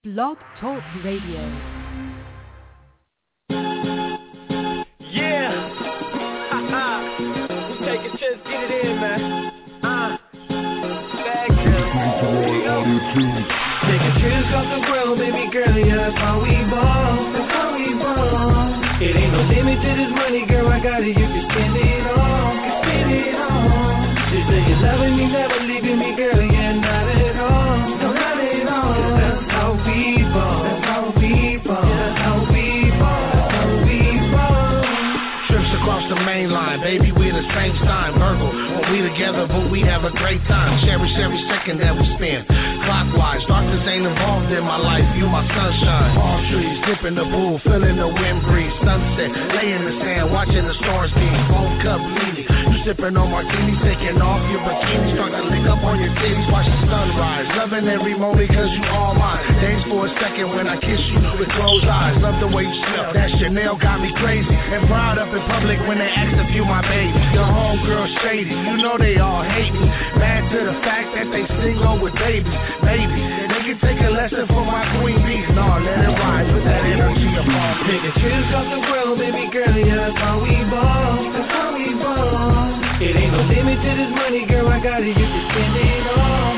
Blog Talk Radio. Yeah, we take a chance, get it in, man. Bad girl, take a chance off the ground, baby girl, yeah, that's how we ball, that's how we ball. It ain't no limit to this money, girl, I got it, you can spend it all, Just say you're loving me, never leaving me, girl, yeah, not at all, no, not at all. That's how we ball, that's how we ball, that's how we ball, that's how we ball. Trips across the main line, baby, we the same sign, Virgo. When we together, but we have a great time. Cherish every second that we spend. Clockwise, darkness ain't involved in my life. You my sunshine. Palm trees, dipping the pool, feeling the wind breeze. Sunset, lay in the sand, watching the stars beam. Phone cup leaning, you sipping on martinis, taking off your bikini, start to lick up on your titties, watch the sunrise. Loving every moment cause you all mine. Dance for a second when I kiss you with closed eyes. Love the way you smell, that Chanel got me crazy. And proud up in public when they ask if you my baby. Your homegirl shady, you know they all hate me. Mad to the fact that they single with babies. Baby, they can take a lesson from my queen bees. No, let it ride, put that energy upon me. Take a chance off the ground, baby girl, yeah, that's how we ball, that's how we ball. It ain't no limit to this money, girl, I got it, you can spend it all,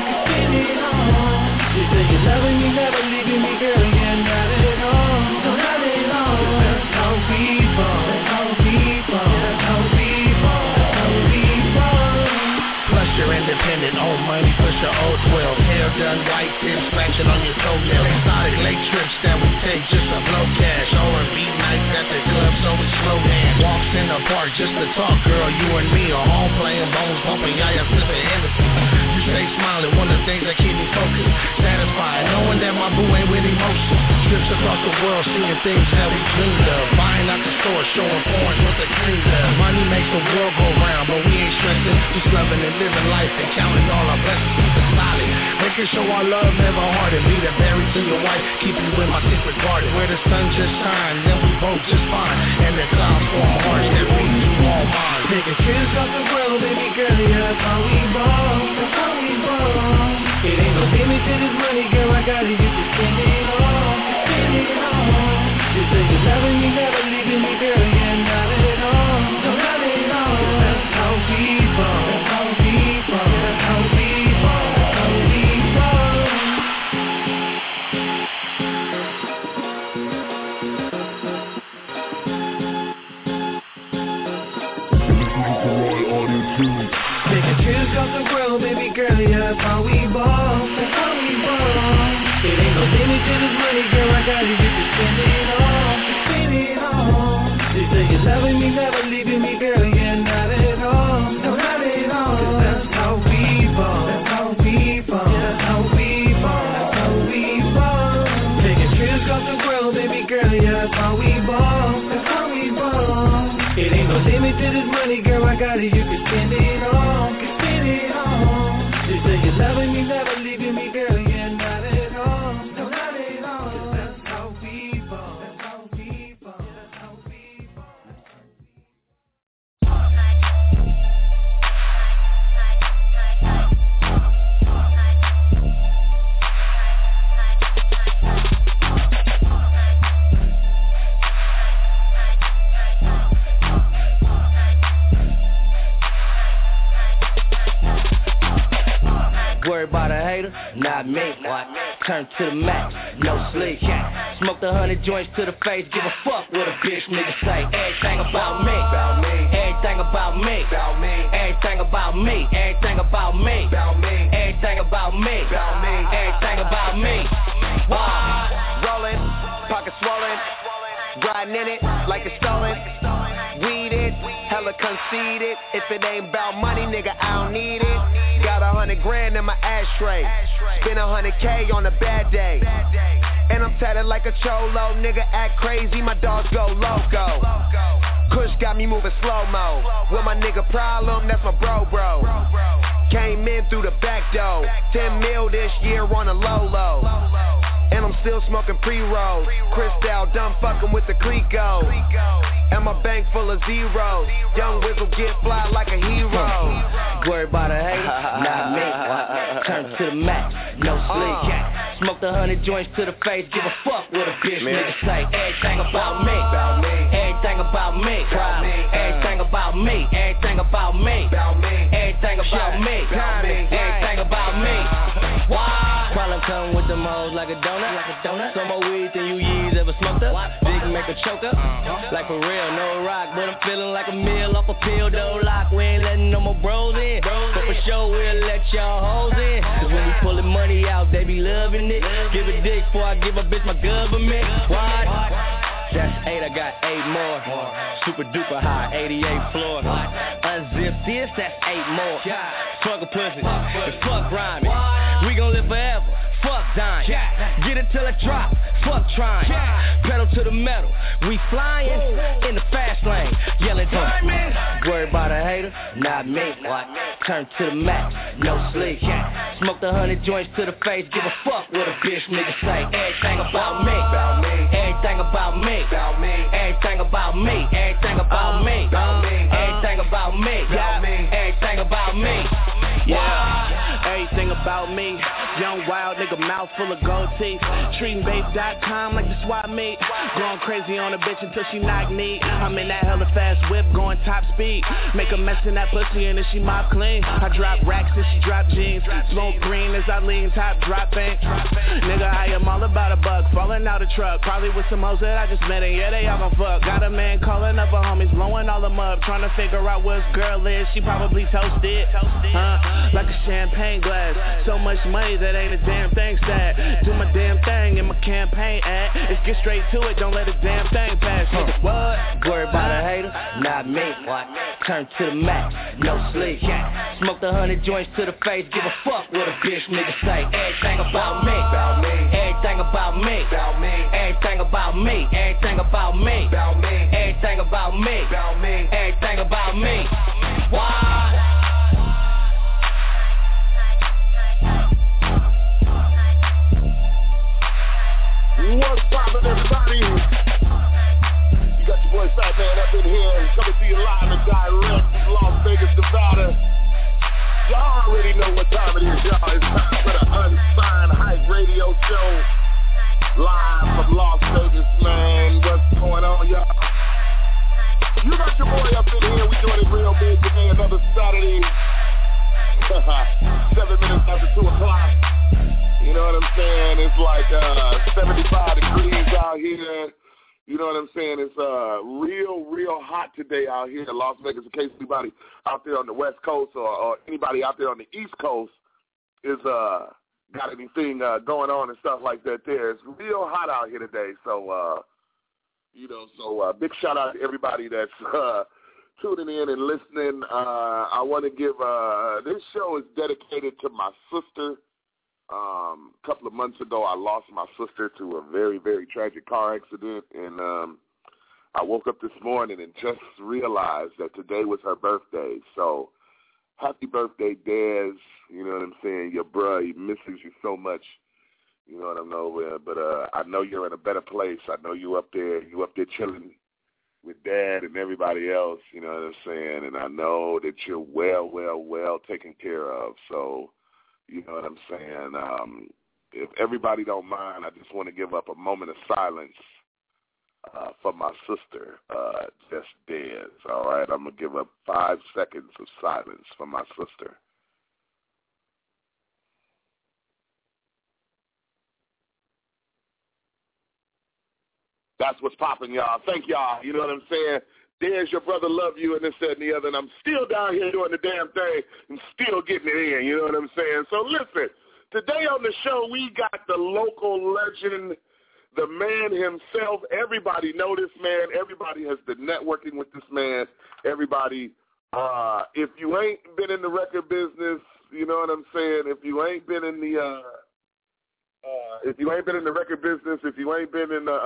Just say you're loving me, never leaving me, girl, yeah, not at all, no, not at all. That's how we ball, that's how we ball, that's how we ball, that's how we ball. Plus you're independent, old money, push your old 12. Hair done, white tips, scratching on your toenails. Exotic late trips that we take just to blow cash. R&B nights at the club, so we slow dance. Walks in the park just to talk, girl, you and me are home playing bones, bumping yaya, sipping Hennessy. You stay smiling, one of the things that keep me focused. Satisfied, knowing that my boo ain't with emotion. Trips across the world, seeing things that we dreamed of. Buying out the store, showing foreigns what they cleaned up. Money makes the world go round, but we ain't stressing. Just loving and living life and counting all our blessings. Keep it solid, making sure our love never harden. Be the berry to your wife, keep you in my secret garden. Where the sun just shines, then we both just fine. And the clouds form hearts that read through all minds. Take a chance off the ground, baby girl, yeah, that's how we ball, that's how we ball. It ain't no limit to this money, girl, I got it, you can spend it all, Just say you're loving me, never leaving me, girl, yeah, not at all, no, not at all. That's how we ball, that's how we ball, that's how we ball, that's how we ball. Take a chance off the ground, baby girl, yeah, that's how we ball, that's how we ball. It ain't no limit to this money, girl, I got it, you can spend it all, Just say you're loving me, never leaving me, girl, yeah, not at all, no, not at all. Cause that's how we ball, that's how we ball, that's how we ball, that's how we ball. Take a chance off the ground, baby girl, yeah, that's how we ball, that's how we ball. It ain't no limit to this money, girl, I got it, you can spend it all, Just say you're loving me, never leaving me, girl, yeah, not at all, no, not at all. Cause that's how we ball, that's how we ball, that's how we ball. Worry about a hater? Not me. Turn to the max, no sleep. Smoke 100 joints to the face, give a fuck what a bitch nigga say. Everything about me, everything about me, everything about me, everything about me, everything about me, everything about me. Rolling, pocket swollen, riding in it like it's stolen. Weed it, hella conceited. If it ain't about money, nigga, I don't need it. Got 100 grand in my ashtray. Spend 100K on a bad day. And I'm tatted like a cholo. Nigga act crazy, my dogs go loco. Kush got me moving slow-mo. With my nigga problem, that's my bro. Came in through the back door. 10 mil this year on a low. And I'm still smoking pre-rolls. Cristal done fucking with the Clico. And my bank full of zeros. Young Wizzle get fly like a hero. Worry about a hater? Not me. Turn to the max, no sleep. Smoke the 100 joints to the face, give a fuck what a bitch nigga say. Everything about me, everything about me, everything about me, everything about me, everything about me, everything about me. Why? Problem come with them hoes like a donut. Some more weed than you years ever smoked up. Big make a choker, like for real, no rock, but I'm feeling like a meal off a pill, though lock. We ain't letting no more bros in, but for sure we'll let y'all hoes in. Cause when we pulling money out, they be loving it. Give a dick before I give a bitch my government. Why? That's 8, I got 8 more. Super duper high, 88 floor. Unzip this, that's 8 more. Fuck a pussy, and fuck rhyming. We gon' live forever, fuck dying. Get it till it drop, fuck trying. Pedal to the metal, we flying in the fast lane. Yelling diamond. Worry about a hater, not me. Turn to the max, no sleep. Smoke the 100 joints to the face, give a fuck what a bitch nigga say. Everything about me, everything about me, everything about me, everything about me, everything about me, everything about me. Yeah, everything about me. Young wild nigga, mouth full of gold teeth. Treatingbabe.com like the swap meet. Going crazy on a bitch until she knock knee. I'm in that hella fast whip, going top speed. Make a mess in that pussy and then she mop clean. I drop racks and she drop jeans. Smoke green as I lean, top dropping. Nigga, I am all about a buck. Falling out a truck, probably with some hoes that I just met and yeah, they all gon' fuck. Got a man calling up her homies, blowing all them up. Trying to figure out where his girl is. She probably toasted, like a champagne glass. So much money that ain't a damn thing stat. Do my damn thing in my campaign ad. Let's get straight to it, don't let a damn thing pass. What? Worry about a hater, not me. Turn to the max, no sleep. Smoke the 100 joints to the face, give a fuck what a bitch nigga say. Everything about me, everything about me, everything about me, everything about me, everything about me, everything about me. Why? What's poppin', everybody? You got your boy Fat Man up in here, coming to you live and direct from Las Vegas, Nevada. Y'all already know what time it is, y'all. It's time for the Unsigned Hype Radio Show. Live from Las Vegas, man. What's going on, y'all? You got your boy up in here. We doing it real big today, another Saturday. 7 minutes after 2 o'clock. You know what I'm saying? It's like 75 degrees out here. You know what I'm saying? It's real hot today out here in Las Vegas. In case anybody out there on the West Coast or anybody out there on the East Coast is got anything going on and stuff like that there. It's real hot out here today. So, big shout out to everybody that's tuning in and listening. I want to give this show is dedicated to my sister. A couple of months ago, I lost my sister to a very, very tragic car accident, and I woke up this morning and just realized that today was her birthday. So, happy birthday, Dez. You know what I'm saying? Your bro, he misses you so much. You know what I know, but I know you're in a better place. I know you up there chilling with Dad and everybody else. You know what I'm saying? And I know that you're well taken care of. So. You know what I'm saying? If everybody don't mind, I just want to give up a moment of silence for my sister, just Dez. All right? I'm going to give up 5 seconds of silence for my sister. That's what's popping, y'all. Thank y'all. You know what I'm saying? There's your brother, love you, and this, that, and the other, and I'm still down here doing the damn thing and still getting it in, you know what I'm saying? So listen, today on the show, we got the local legend, the man himself. Everybody know this man. Everybody has been networking with this man. Everybody, if you ain't been in the record business, you know what I'm saying? If you ain't been in the record business, if you ain't been in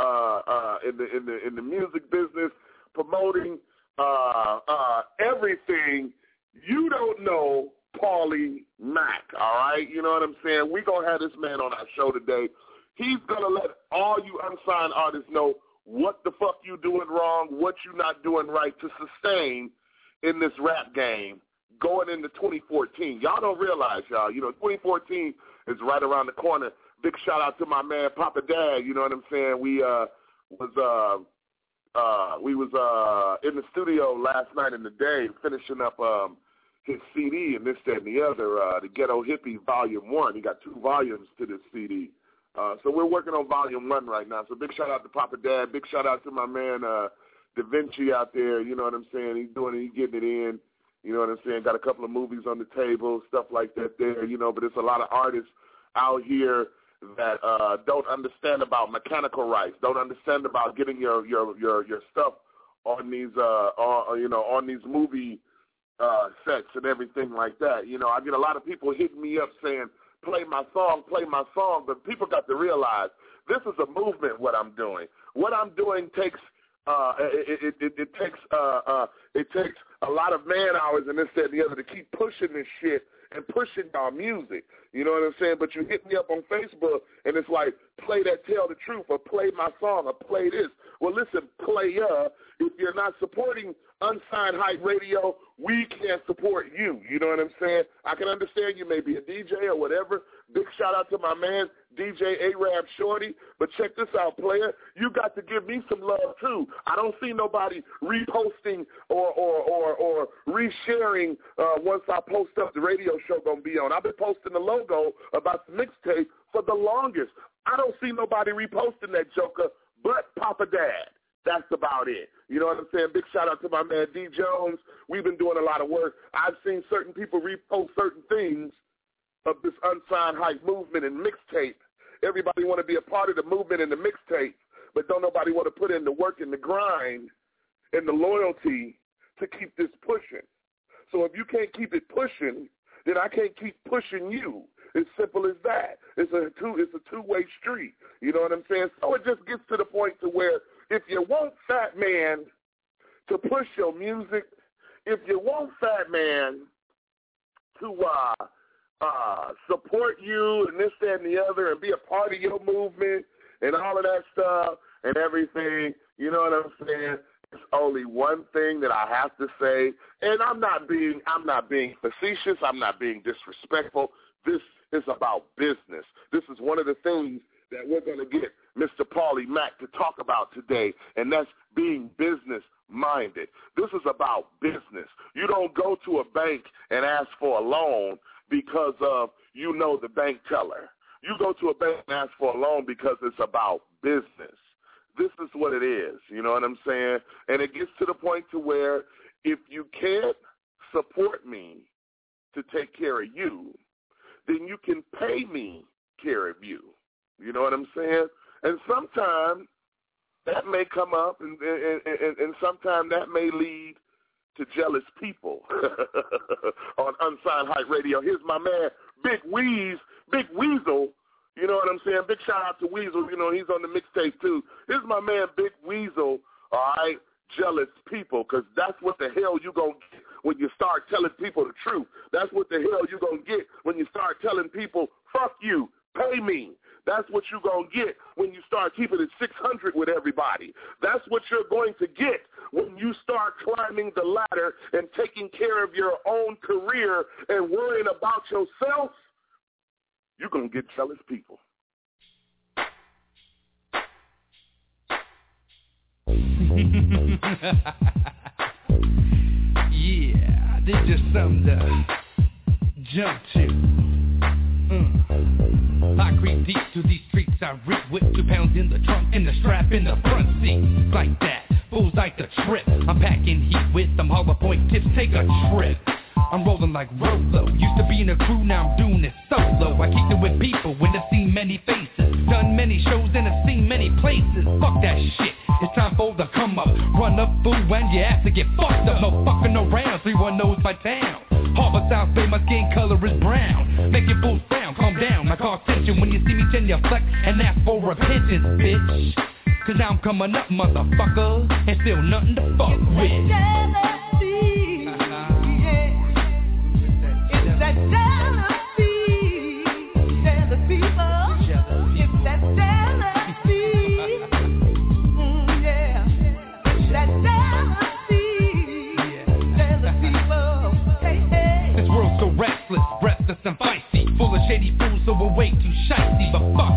the music business, promoting everything, you don't know Paulie Mack, all right? You know what I'm saying? We're going to have this man on our show today. He's going to let all you unsigned artists know what the fuck you doing wrong, what you not doing right to sustain in this rap game going into 2014. Y'all don't realize, y'all, 2014 is right around the corner. big shout out to my man Papa Dad. You know what I'm saying? We was in the studio last night in the day finishing up his CD and this, that, and the other, the Ghetto Hippie Volume 1. He got 2 volumes to this CD. So we're working on Volume 1 right now. So big shout out to Papa Dad. Big shout out to my man Da Vinci out there. You know what I'm saying? He's doing it. He's getting it in. You know what I'm saying? Got a couple of movies on the table, stuff like that there, you know. But it's a lot of artists out here that don't understand about mechanical rights, don't understand about getting your stuff on these on these movie sets and everything like that. You know, I get a lot of people hitting me up saying, play my song, but people got to realize this is a movement. What I'm doing takes it takes a lot of man hours and this, that, and the other to keep pushing this shit and pushing our music. You know what I'm saying? But you hit me up on Facebook, and it's like, play that Tell the Truth, or play my song, or play this. Well, listen, player, if you're not supporting Unsigned Hype Radio, we can't support you. You know what I'm saying? I can understand you may be a DJ or whatever. Big shout out to my man, DJ Arab Shorty. But check this out, player. You got to give me some love, too. I don't see nobody reposting or resharing once I post up the radio show going to be on. I've been posting the logo about the mixtape for the longest. I don't see nobody reposting that joker but Papa Dad. That's about it. You know what I'm saying? Big shout out to my man D. Jones. We've been doing a lot of work. I've seen certain people repost certain things of this Unsigned Hype movement and mixtape. Everybody want to be a part of the movement and the mixtape, but don't nobody want to put in the work and the grind and the loyalty to keep this pushing. So if you can't keep it pushing, then I can't keep pushing you. It's simple as that. It's a two-way street. You know what I'm saying? So it just gets to the point to where if you want Fat Man to push your music, if you want Fat Man to support you and this, that, and the other and be a part of your movement and all of that stuff and everything, you know what I'm saying? There's only one thing that I have to say, and I'm not being facetious. I'm not being disrespectful. This is about business. This is one of the things that we're going to get Mr. Paulie Mack to talk about today, and that's being business-minded. This is about business. You don't go to a bank and ask for a loan because of the bank teller. You go to a bank and ask for a loan because it's about business. This is what it is, you know what I'm saying? And it gets to the point to where if you can't support me to take care of you, then you can pay me care of you. You know what I'm saying? And sometimes that may come up, and sometimes that may lead to jealous people on Unsigned Hype Radio. Here's my man, Big Weasel. You know what I'm saying? Big shout out to Weasel. You know, he's on the mixtape too. Here's my man, Big Weasel, all right? Jealous people, because that's what the hell you going to get when you start telling people the truth. That's what the hell you going to get when you start telling people, fuck you, pay me. That's what you're going to get when you start keeping it 600 with everybody. That's what you're going to get when you start climbing the ladder and taking care of your own career and worrying about yourself. You're going to get jealous people. Yeah, this just something to jump to. I creep deep to these streets, I rip with 2 pounds in the trunk and the strap in the front seat. Like that, fools like the trip. I'm packing heat with them hollow point tips, take a trip. I'm rolling like Rolo. Used to be in a crew, now I'm doing it solo. I keep it with people when I've seen many faces. Done many shows and I've seen many places. Fuck that shit, it's time for the come up. Run up, fool, and you have to get fucked up. No fucking around, 3-1 knows my town. Harbor South Bay, my skin color is brown. Make your fools frown, calm down, I call attention. When you see me, turn your flex and ask for repentance, bitch. Cause now I'm coming up, motherfucker, and still nothing to fuck with. That jealousy, jealous people. It's that jealousy, yeah. That jealousy, jealous people. Hey, hey. This world's so restless, breathless and feisty, full of shady fools, so we're way too shicey. But fuck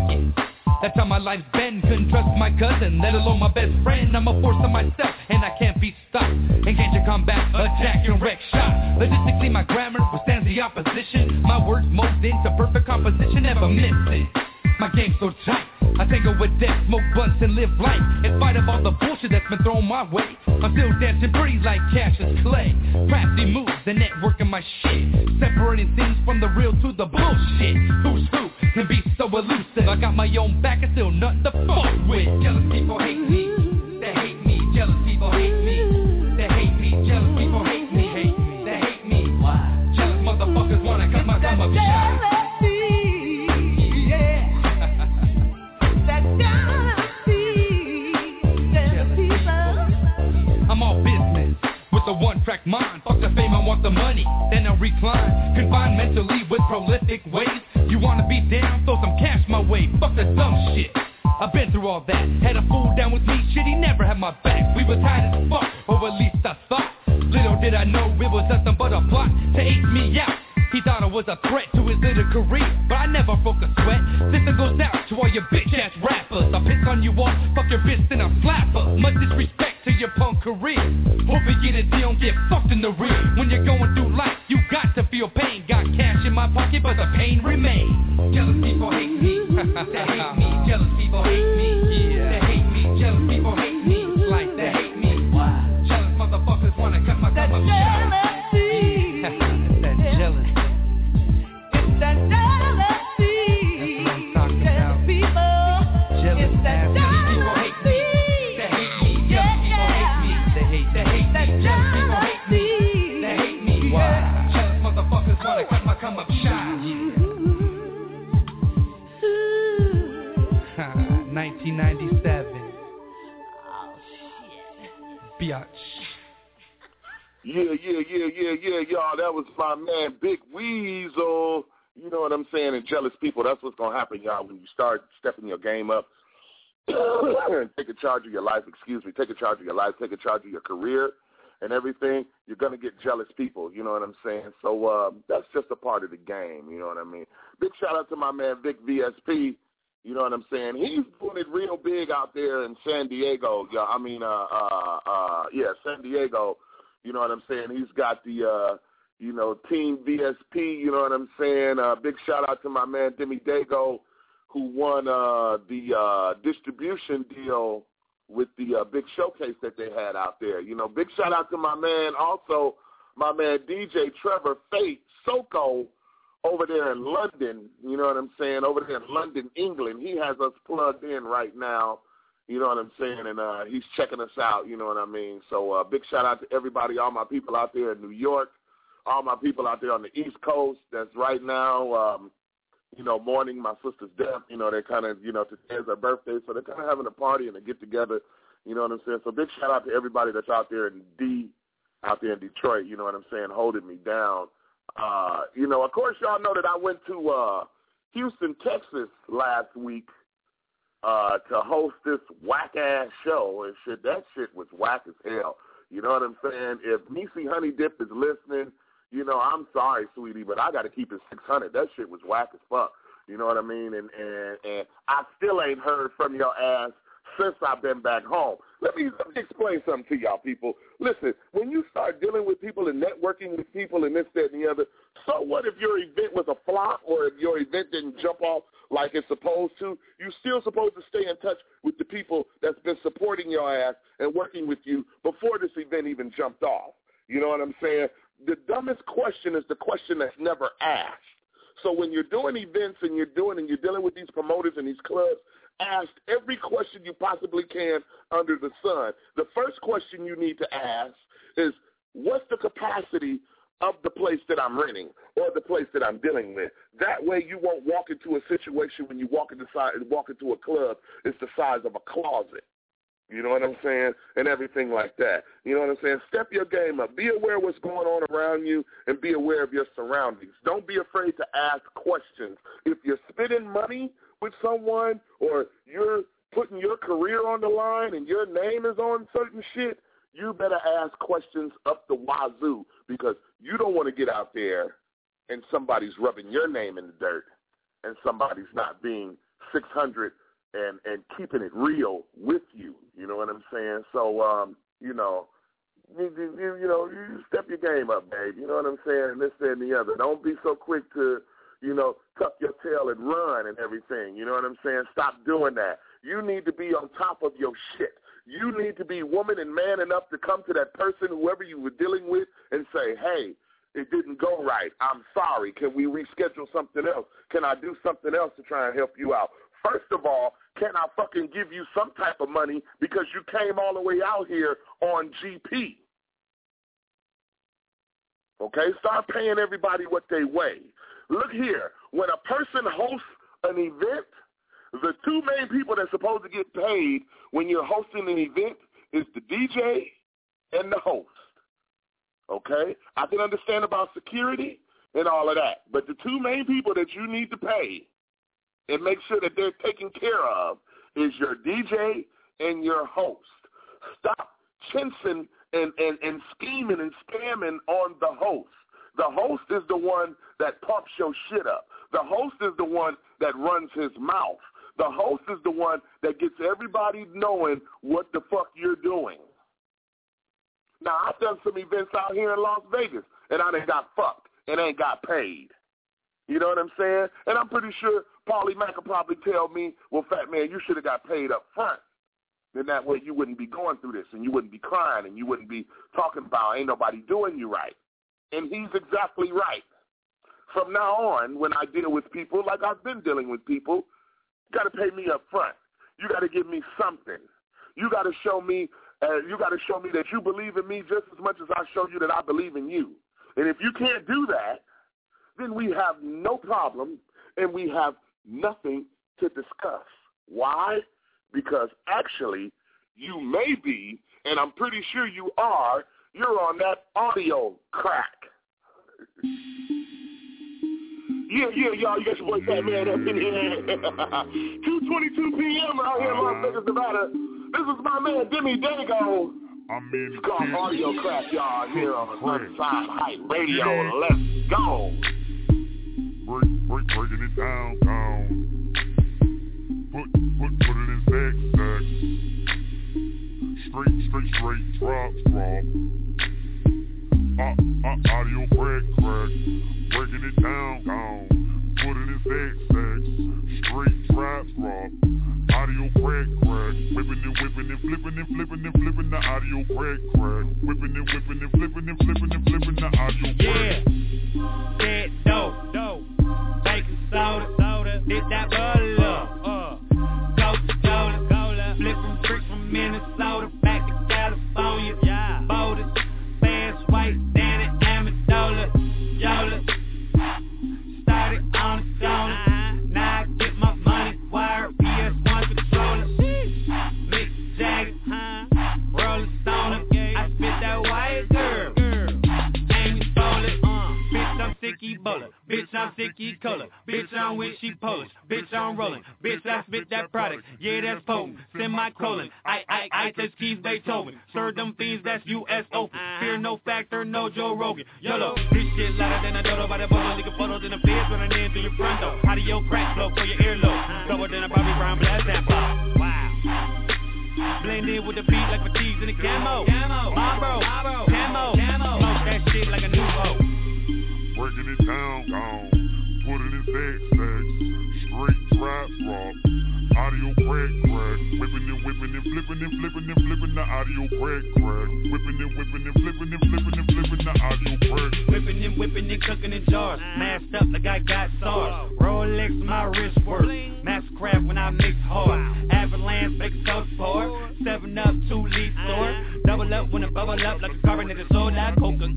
That's how my life's been. Couldn't trust my cousin, let alone my best friend. I'm a force of myself, and I can't be stopped. Engage in combat, attack and wreck shot. Logistically, my grammar withstands the opposition. My words mold into perfect composition, never missing. My game's so tight, I tangle with death, smoke blunts and live life. In spite of all the bullshit that's been thrown my way, I'm still dancing pretty like Cassius Clay. Crafty moves and networking my shit, separating things from the real to the bullshit. Who's who can be so elusive? I got my own back and still nothing to fuck with. Jealous people hate me, they hate me. Jealous people hate me, they hate me. Jealous people hate me, they hate me. Why? Jealous motherfuckers wanna cut my thumb up shot. I'm all business with a one-track mind. Fuck the fame, I want the money. Then I recline, confined mentally with prolific ways. You wanna be down, throw some cash my way. Fuck the dumb shit, I've been through all that. Had a fool down with me, shit, he never had my back. We were tight as fuck, or at least I thought. Little did I know it was nothing but a plot to ace me out. He thought I was a threat to his little career, but I never broke a sweat. This goes out to all your bitch-ass rappers. I piss on you all, fuck your bitch, then I slap her. Much disrespect to your punk career. Hope you get it, you don't get fucked in the rear. When you're going through life, you got to feel pain. Got cash in my pocket, but the pain remains. Jealous people hate me, they hate me. Jealous people hate me, yeah, they hate me. Jealous people hate me, like they hate me. Why? Jealous motherfuckers wanna cut my thumb up. That jealous. That jealousy, jealous people, jealous people hate me, they hate me, jealous people hate me, they hate me, jealous people hate me, they hate me, why? Jealous motherfuckers wanna cut my come up shot. 1997. Oh shit. Biatch. Yeah, y'all. That was my man, Big Weasel. You know what I'm saying? And jealous people, that's what's going to happen, y'all, when you start stepping your game up and taking charge of your life, taking charge of your life, taking charge of your career and everything, you're going to get jealous people, you know what I'm saying? So that's just a part of the game, you know what I mean? Big shout out to my man, Vic VSP, you know what I'm saying? He's doing it real big out there in San Diego. San Diego. You know what I'm saying? He's got the, Team VSP, you know what I'm saying? Big shout-out to my man, Demi Dago, who won the distribution deal with the big showcase that they had out there. You know, big shout-out to my man, also my man DJ Trevor Fate Soko over there in London, you know what I'm saying? Over there in London, England. He has us plugged in right now. You know what I'm saying? And he's checking us out, you know what I mean? So big shout-out to everybody, all my people out there in New York, all my people out there on the East Coast that's right now, mourning my sister's death. You know, they're kind of, today's her birthday, so they're kind of having a party and a get-together, you know what I'm saying? So big shout-out to everybody that's out there in Detroit, you know what I'm saying, holding me down. Of course, y'all know that I went to Houston, Texas last week to host this whack-ass show, and shit, that shit was whack as hell. You know what I'm saying? If Niecy Honey Dip is listening, I'm sorry, sweetie, but I got to keep it 600. That shit was whack as fuck. You know what I mean? And I still ain't heard from your ass since I've been back home. Let me explain something to y'all people. Listen, when you start dealing with people and networking with people and this, that, and the other, so what if your event was a flop or if your event didn't jump off like it's supposed to? You're still supposed to stay in touch with the people that's been supporting your ass and working with you before this event even jumped off. You know what I'm saying? The dumbest question is the question that's never asked. So when you're doing events and you're dealing with these promoters and these clubs, ask every question you possibly can under the sun. The first question you need to ask is, what's the capacity of the place that I'm renting or the place that I'm dealing with? That way you won't walk into a situation when you walk into a club, it's the size of a closet. You know what I'm saying? And everything like that. You know what I'm saying? Step your game up. Be aware of what's going on around you and be aware of your surroundings. Don't be afraid to ask questions. If you're spending money with someone or you're putting your career on the line and your name is on certain shit, you better ask questions up the wazoo, because you don't want to get out there and somebody's rubbing your name in the dirt and somebody's not being 600 and keeping it real with you. You know what I'm saying? So, you step your game up, babe. You know what I'm saying? And this, that, and the other. Don't be so quick to, tuck your tail and run and everything. You know what I'm saying? Stop doing that. You need to be on top of your shit. You need to be woman and man enough to come to that person, whoever you were dealing with, and say, hey, it didn't go right. I'm sorry. Can we reschedule something else? Can I do something else to try and help you out? First of all, can I fucking give you some type of money because you came all the way out here on GP? Okay? Start paying everybody what they weigh. Look here. When a person hosts an event, the two main people that's supposed to get paid when you're hosting an event is the DJ and the host. Okay? I can understand about security and all of that, but the two main people that you need to pay and make sure that they're taken care of is your DJ and your host. Stop chinsing and scheming and scamming on the host. The host is the one that pumps your shit up. The host is the one that runs his mouth. The host is the one that gets everybody knowing what the fuck you're doing. Now, I've done some events out here in Las Vegas, and I done got fucked and ain't got paid. You know what I'm saying? And I'm pretty sure Paulie Mack will probably tell me, well, fat man, you should have got paid up front. Then that way you wouldn't be going through this, and you wouldn't be crying, and you wouldn't be talking about ain't nobody doing you right. And he's exactly right. From now on, when I deal with people, like I've been dealing with people, you got to pay me up front. You got to give me something. You got to show me that you believe in me just as much as I show you that I believe in you. And if you can't do that, then we have no problem and we have nothing to discuss. Why? Because actually you may be, and I'm pretty sure you are, you're on that audio crack. Yeah, y'all, you got your boy Fat Man up in here. 2:22 p.m. out here in Las Vegas, Nevada. This is my man, Demi Dago. It's called Audio Crack, y'all, here on Sunside Hype Radio. Let's go. Breaking it down. Put it in sex. Straight, drop. Audio crack. Breaking it down. Put it in sex. Straight, drop. Audio crack. Whipping and flipping the audio crack. Whipping and flipping the audio crack. Yeah, that dope. Baking soda, hit that butter. Coca-Cola, flip from bricks from Minnesota back to California. Boulder, fast white, Danny, Amendola, Yola. Started on the zone. Now I get my money wired, PS1 controller. Mick Jagger, Rolling Stone. I spit that white girl. Amy Bowler, bitch I'm sicky bowler. Bitch I'm sicky cola. Bitch I'm with she Polish. Bitch I'm rolling. Bitch I spit that product. Yeah that's potent. Semicolon. I touch keys Beethoven. Serve them fiends that's US Open. Fear no factor, no Joe Rogan. YOLO. This shit louder than a dodo by the bubble. Nigga photos in the feds running in through your front door. Audio crack flow for your earlobe. Double than a Bobby Brown blast and pop. Wow. Blend in with the beat like fatigues in the camo. Marlboro, camo. Smoke that shit like a new hoe. Breaking it down. Put it in sex. Straight, drop. Audio crack. Whipping and flipping the audio crack. Whipping and flipping the audio crack. Whipping and cooking in jars. Masked up like I got SARS. Rolex my wrist work. Mastercraft when I mix hard. Avalanche make a toast pour. 7-Up, 2-liter store. Double up when it bubble up like a carbonated soda.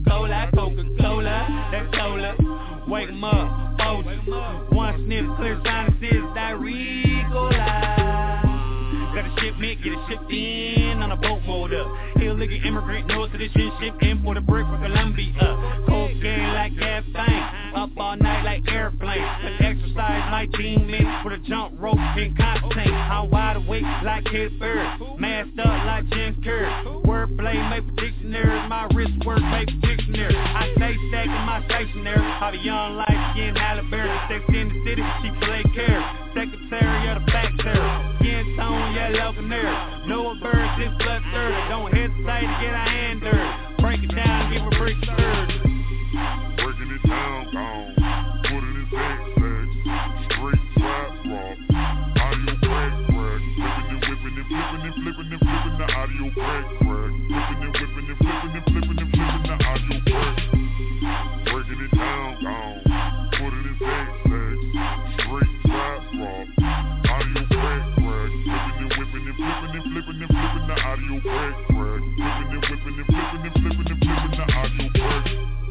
Coca-Cola. That's solar. Wake 'em up, folks. One sniff, clear sinuses, diarrhea. Got a shipment, get it shipped in on a boat mode up. Illegal immigrant, no citizen, ship import a brick from Colombia. Cocaine like caffeine, up all night like airplane. Let's exercise my 19 minutes with a jump rope and Constantine. I'm wide awake like Kid Bird, masked up like Jim Kerr. Wordplay make for dictionaries, my wrist work make for dictionaries. I stay stacking my stationery, how the young life Getting Halliburton, sex in the city, she play carry. Secretary of the factory. Skin tone, yellow canary. Noah Bird, this blood dirty. Don't hesitate to get our hand dirty. Break it down, give a brick surgery. Breaking it down, gone. Put it in sex. Straight trap rock. Audio crack. Whipping and flipping the audio crack. Whipping and flipping the audio crack. Breaking it down, gone. Put it in sex. Straight trap rock. Audio crack. Whipping and flipping the audio crack. Whipping and flipping the audio crack.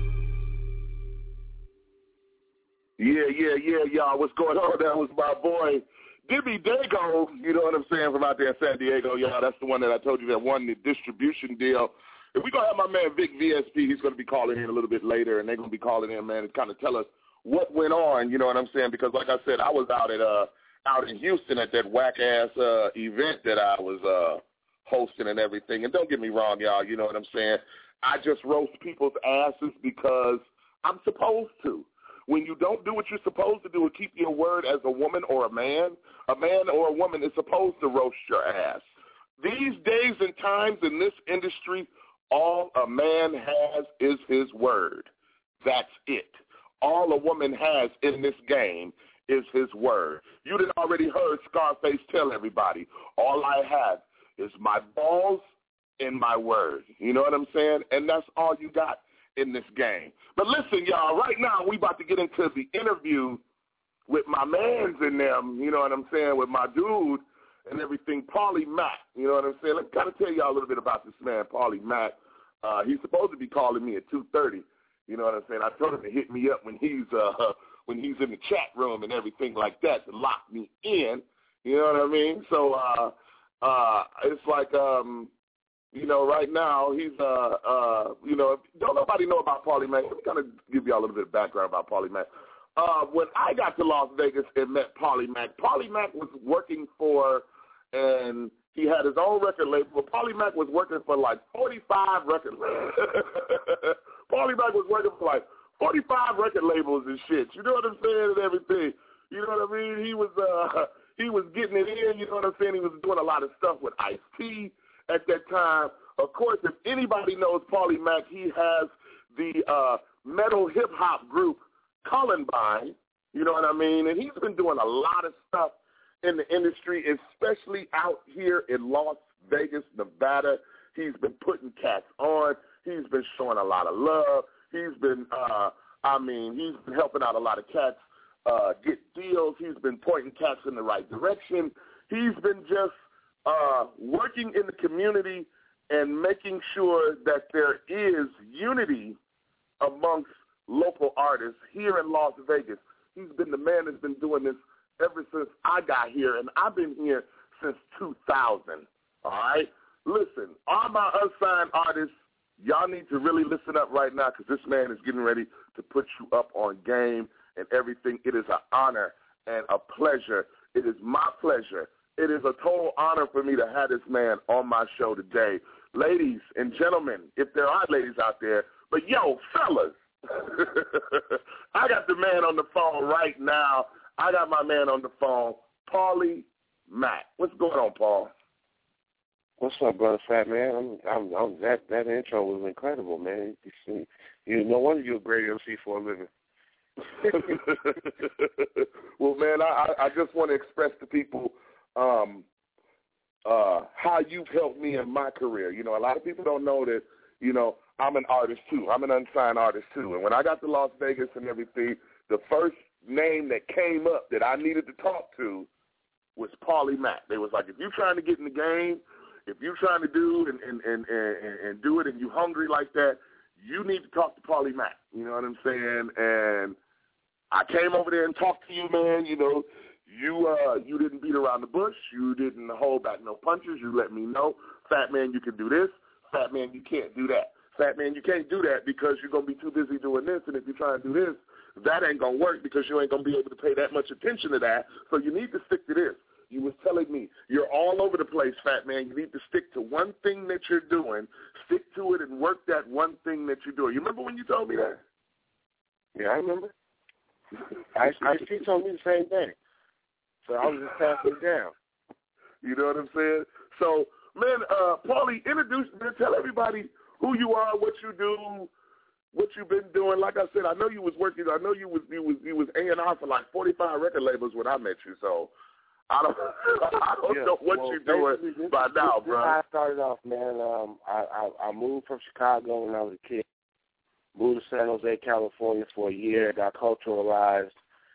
Yeah, y'all. What's going on? That was my boy, Dibby Dago. You know what I'm saying, from out there in San Diego, y'all. That's the one that I told you that won the distribution deal. And we're going to have my man, Vic VSP. He's going to be calling in a little bit later, and they're going to be calling in, man, and kind of tell us what went on, you know what I'm saying? Because, like I said, I was out in Houston at that whack-ass event that I was hosting and everything. And don't get me wrong, y'all, you know what I'm saying? I just roast people's asses because I'm supposed to. When you don't do what you're supposed to do and keep your word as a woman or a man or a woman is supposed to roast your ass. These days and times in this industry, all a man has is his word. That's it. All a woman has in this game is his word. You done already heard Scarface tell everybody, all I have is my balls and my word. You know what I'm saying? And that's all you got in this game. But listen, y'all, right now we about to get into the interview with my mans in them, you know what I'm saying, with my dude and everything, Paulie Mack, you know what I'm saying. Let me kind of tell y'all a little bit about this man, Paulie Mack. He's supposed to be calling me at 2:30, you know what I'm saying. I told him to hit me up when he's in the chat room and everything like that to lock me in, you know what I mean. So it's like, you know, right now he's, you know, don't nobody know about Paulie Mack. Let me kind of give y'all a little bit of background about Paulie Mack. When I got to Las Vegas and met Paulie Mack was working for, and he had his own record label. Paulie Mack was working for like 45 record labels. Paulie Mack was working for like 45 record labels and shit. You know what I'm saying, and everything. You know what I mean? He was getting it in. You know what I'm saying? He was doing a lot of stuff with Ice-T at that time. Of course, if anybody knows Paulie Mack, he has the metal hip-hop group Columbine, you know what I mean? And he's been doing a lot of stuff in the industry, especially out here in Las Vegas, Nevada. He's been putting cats on. He's been showing a lot of love. He's been, he's been helping out a lot of cats get deals. He's been pointing cats in the right direction. He's been just working in the community and making sure that there is unity amongst local artists here in Las Vegas. He's been the man that's been doing this ever since I got here, and I've been here since 2000, all right? Listen, all my unsigned artists, y'all need to really listen up right now because this man is getting ready to put you up on game and everything. It is an honor and a pleasure. It is my pleasure. It is a total honor for me to have this man on my show today. Ladies and gentlemen, if there are ladies out there, but yo, fellas, I got the man on the phone right now. I got my man on the phone, Paulie Mack. What's going on, Paul? What's up, brother Fat Man? That intro was incredible, man. You no wonder you're a great MC for a living. Well, man, I just want to express to people how you've helped me in my career. You know, a lot of people don't know that, you know, I'm an artist too. I'm an unsigned artist too. And when I got to Las Vegas and everything, the first name that came up that I needed to talk to was Paulie Mack. They was like, if you're trying to get in the game, if you're trying to do and do it and you hungry like that, you need to talk to Paulie Mack. You know what I'm saying? And I came over there and talked to you, man. You know, you didn't beat around the bush. You didn't hold back no punches. You let me know, Fat Man, you can do this. Fat Man, you can't do that. Fat Man, you can't do that because you're going to be too busy doing this, and if you try and do this, that ain't going to work because you ain't going to be able to pay that much attention to that, so you need to stick to this. You was telling me, you're all over the place, Fat Man. You need to stick to one thing that you're doing, stick to it, and work that one thing that you're doing. You remember when you told me that? Yeah, I remember. Ice-T told me the same thing. So I was just passing it down. You know what I'm saying? So, man, Paulie, tell everybody who you are, what you do, what you've been doing. Like I said, I know you was working. I know you was A&R for like 45 record labels when I met you. So I don't know what you're doing by now, bro. I started off, man. I moved from Chicago when I was a kid. Moved to San Jose, California for a year. Got culturalized.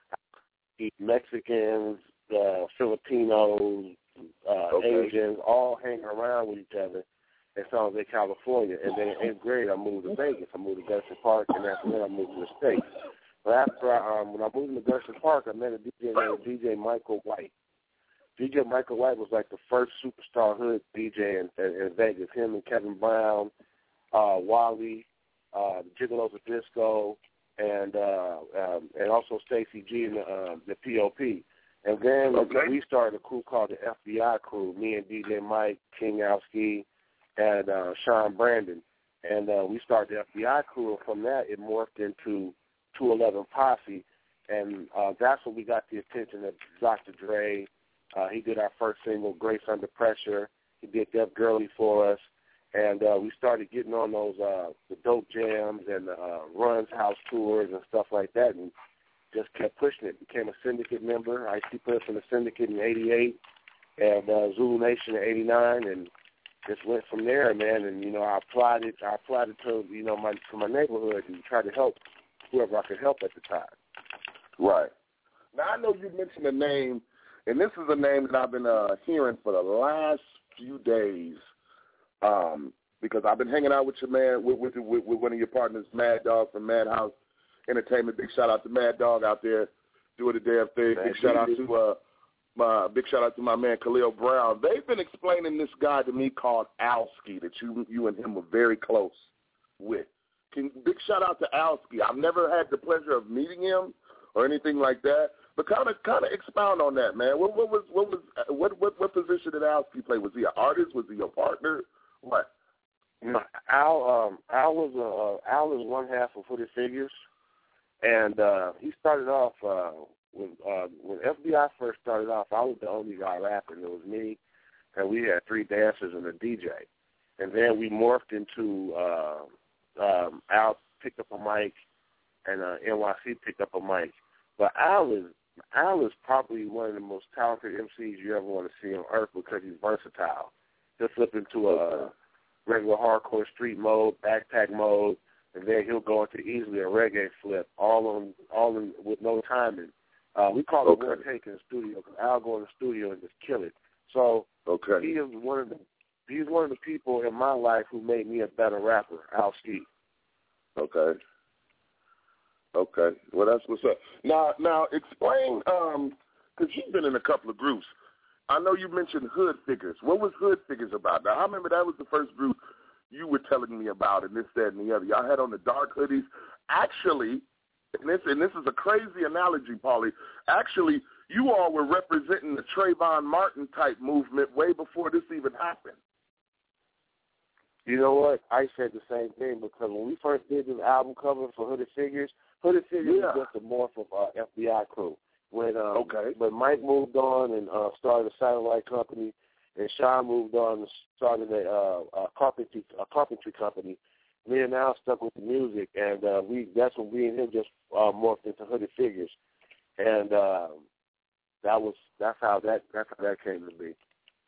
Mexicans, Filipinos, Asians, all hanging around with each other in San Jose, California. And then in 8th grade, I moved to Vegas. I moved to Gerson Park, and after that, I moved to the States. But after when I moved to Gerson Park, I met a DJ named DJ Michael White. DJ Michael White was like the first superstar hood DJ in Vegas. Him and Kevin Brown, Wally, Gigolos of Disco, and also Stacy G and the P.O.P. And then we started a crew called the FBI Crew, me and DJ Mike, King Alski, and Sean Brandon. And we started the FBI Crew, and from that it morphed into 211 Posse. And that's when we got the attention of Dr. Dre. He did our first single, Grace Under Pressure. He did Def Gurley for us. And we started getting on those the dope jams and Run's house tours and stuff like that, and just kept pushing it. Became a syndicate member. Ice-T put us in the syndicate in '88, and Zulu Nation in '89, and just went from there, man. And I applied it to to my neighborhood and tried to help whoever I could help at the time. Right. Now I know you mentioned a name, and this is a name that I've been hearing for the last few days. Because I've been hanging out with your man, with one of your partners, Mad Dog from Madhouse Entertainment. Big shout out to Mad Dog out there doing the damn thing. Big shout out to my man Khalil Brown. They've been explaining this guy to me called Alski that you and him were very close with. Big shout out to Alski. I've never had the pleasure of meeting him or anything like that. But kind of expound on that, man. What position did Alski play? Was he an artist? Was he your partner? What? Al is one half of Hooded Figures, and he started off when FBI first started off. I was the only guy rapping. It was me, and we had 3 dancers and a DJ, and then we morphed into Al picked up a mic, and NYC picked up a mic. But Al is probably one of the most talented MCs you ever want to see on earth because he's versatile. He'll flip into a regular hardcore street mode, backpack mode, and then he'll go into easily a reggae flip, all in with no timing. We call it one take in the studio because Al go in the studio and just kill it. So he is one of the people in my life who made me a better rapper, Alski. Okay. Well, that's what's up. Now explain, because you've been in a couple of groups. I know you mentioned Hood Figures. What was Hood Figures about? Now, I remember that was the first group you were telling me about, and this, that, and the other. Y'all had on the dark hoodies. Actually, and this is a crazy analogy, Paulie. Actually, you all were representing the Trayvon Martin type movement way before this even happened. You know what? I said the same thing because when we first did this album cover for Hooded Figures was just a morph of FBI Crew. When Mike moved on and started a satellite company, and Sean moved on and started a carpentry company, me and Al stuck with the music, and that's when we and him just morphed into Hooded Figures, and that's how that came to be.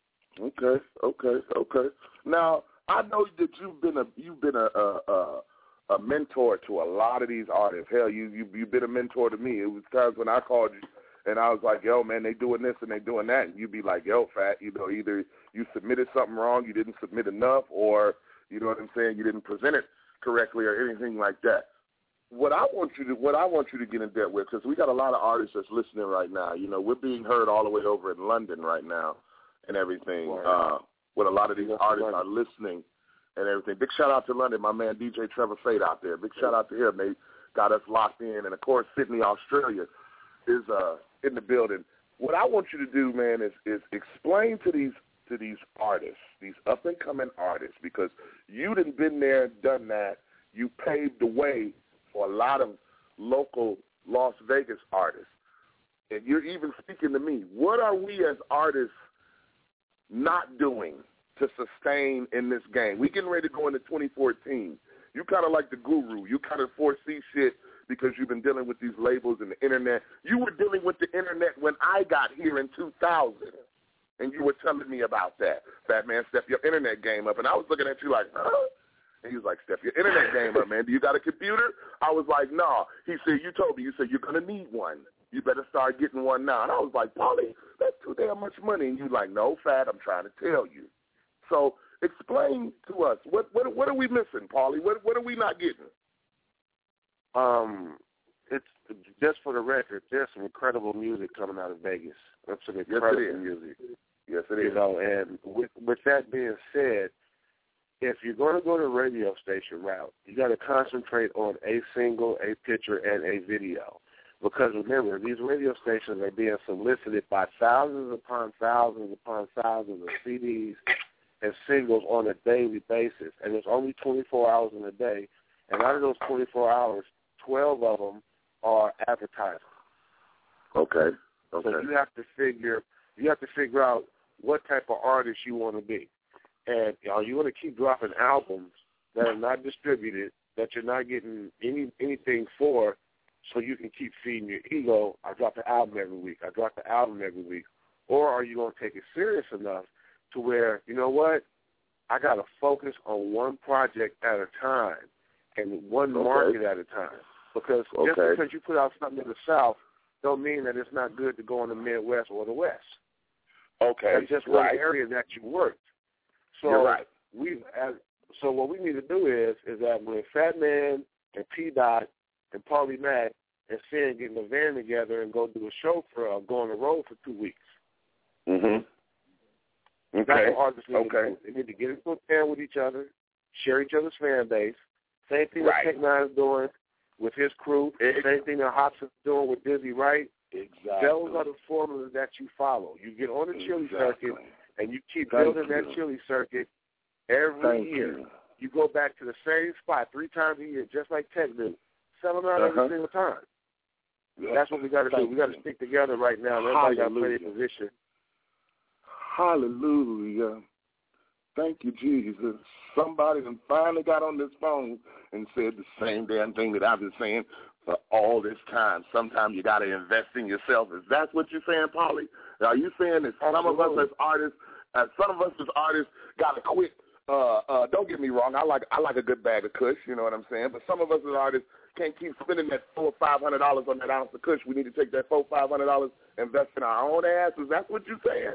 Okay. Now I know that you've been a mentor to a lot of these artists. Hell, you've been a mentor to me. It was times when I called you and I was like, yo, man, they doing this and they doing that. And you'd be like, yo, Fat, either you submitted something wrong, you didn't submit enough, or, you know what I'm saying, you didn't present it correctly or anything like that. What I want you to get in depth with, because we got a lot of artists that's listening right now. We're being heard all the way over in London right now and everything. With a lot of these artists are listening and everything. Big shout out to London, my man DJ Trevor Fate out there. Big shout out to him. They got us locked in. And, of course, Sydney, Australia is in the building. What I want you to do, man, is explain to these artists, these up-and-coming artists, because you done been there and done that. You paved the way for a lot of local Las Vegas artists, and you're even speaking to me, what are we as artists not doing to sustain in this game? We getting ready to go into 2014. You kind of like the guru. You kind of foresee shit because you've been dealing with these labels and the Internet. You were dealing with the Internet when I got here in 2000, and you were telling me about that. Fat man, step your Internet game up. And I was looking at you like, huh? And he was like, step your Internet game up, man. Do you got a computer? I was like, no. He said, you told me. You said, you're going to need one. You better start getting one now. And I was like, Paulie, that's too damn much money. And you like, no, Fat, I'm trying to tell you. So explain to us, what are we missing, Paulie? What are we not getting? It's just for the record, there's some incredible music coming out of Vegas. That's some incredible music. Yes, it is. You know, and with that being said, if you're going to go the radio station route, you got to concentrate on a single, a picture, and a video. Because remember, these radio stations are being solicited by thousands upon thousands upon thousands of CDs and singles on a daily basis. And there's only 24 hours in a day. And out of those 24 hours, 12 of them are advertising. Okay. So you have to figure out what type of artist you want to be. And are you going to keep dropping albums that are not distributed, that you're not getting anything for, so you can keep feeding your ego? I drop the album every week. Or are you going to take it serious enough to where, you know what, I got to focus on one project at a time and one market at a time. Because just because you put out something in the South don't mean that it's not good to go in the Midwest or the West. Okay. That's just one area that you worked. So you're right. So what we need to do is that when Fat Man and P. Dot and Paulie Mack and Sin get in a van together and go do a show go on the road for 2 weeks. Mm-hmm. Okay. That's what artists need to do. They need to get into a band with each other, share each other's fan base. Same thing that Tech Nine is doing with his crew. Same thing that Hobson's doing with Dizzy Wright. Exactly. Those are the formulas that you follow. You get on the chili circuit, and you keep building that chili circuit every year. You go back to the same spot 3 times a year, just like Tech do. Sell them out every single time. That's what we got to do. We got to stick together right now. Everybody got to play their position. Hallelujah. Thank you, Jesus. Somebody finally got on this phone and said the same damn thing that I've been saying for all this time. Sometimes you got to invest in yourself. Is that what you're saying, Paulie? Are you saying that some of us as artists, got to quit? Don't get me wrong. I like a good bag of Kush. You know what I'm saying? But some of us as artists can't keep spending that $400 or $500 on that ounce of Kush. We need to take that $400 or $500, invest in our own asses. That's what you're saying.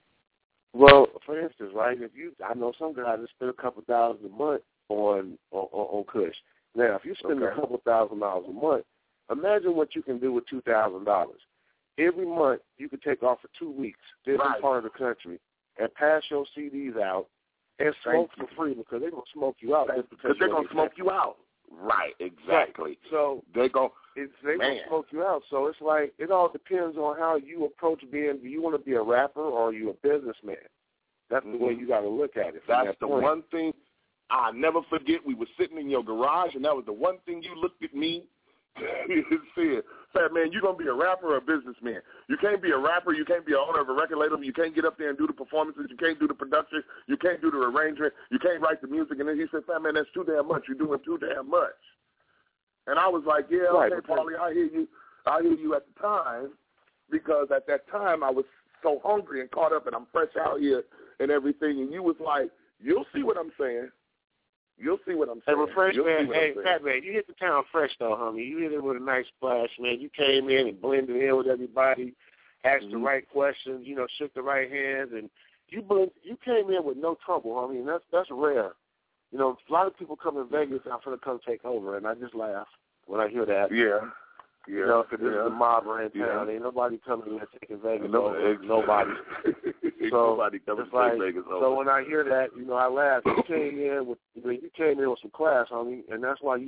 Well, for instance, right? I know some guys that spend a couple $1,000 a month on Kush. Now, if you spend a couple $1,000 a month, imagine what you can do with $2,000. Every month, you can take off for 2 weeks, different part of the country, and pass your CDs out and smoke for free because they're going to smoke you out. Because they're going to smoke you out. Right, exactly. Right. So they're going to smoke you out. So it's like it all depends on how you approach being. Do you want to be a rapper or are you a businessman? That's the way you got to look at it. That's the one thing I'll never forget. We were sitting in your garage, and that was the one thing you looked at me and said, Fat man, you're going to be a rapper or a businessman. You can't be a rapper. You can't be an owner of a record label. You can't get up there and do the performances. You can't do the production. You can't do the arrangement. You can't write the music. And then he said, Fat man, that's too damn much. You're doing too damn much. And I was like, yeah, okay, Paulie, I hear you. I hear you at the time because at that time I was so hungry and caught up and I'm fresh out here and everything. And you was like, you'll see what I'm saying. You'll see what I'm saying. Hey, Fresh man, Fat man, you hit the town fresh though, homie. You hit it with a nice splash, man. You came in and blended in with everybody, asked the right questions, shook the right hands, and you came in with no trouble, homie. And that's rare. A lot of people come in Vegas and I'm going to come take over, and I just laugh when I hear that. Yeah. Because this is the mob around town. Ain't nobody coming in and taking Vegas over. Nobody. So nobody coming to take Vegas over. So when I hear that, I laugh. You came in with some class, homie, and that's why you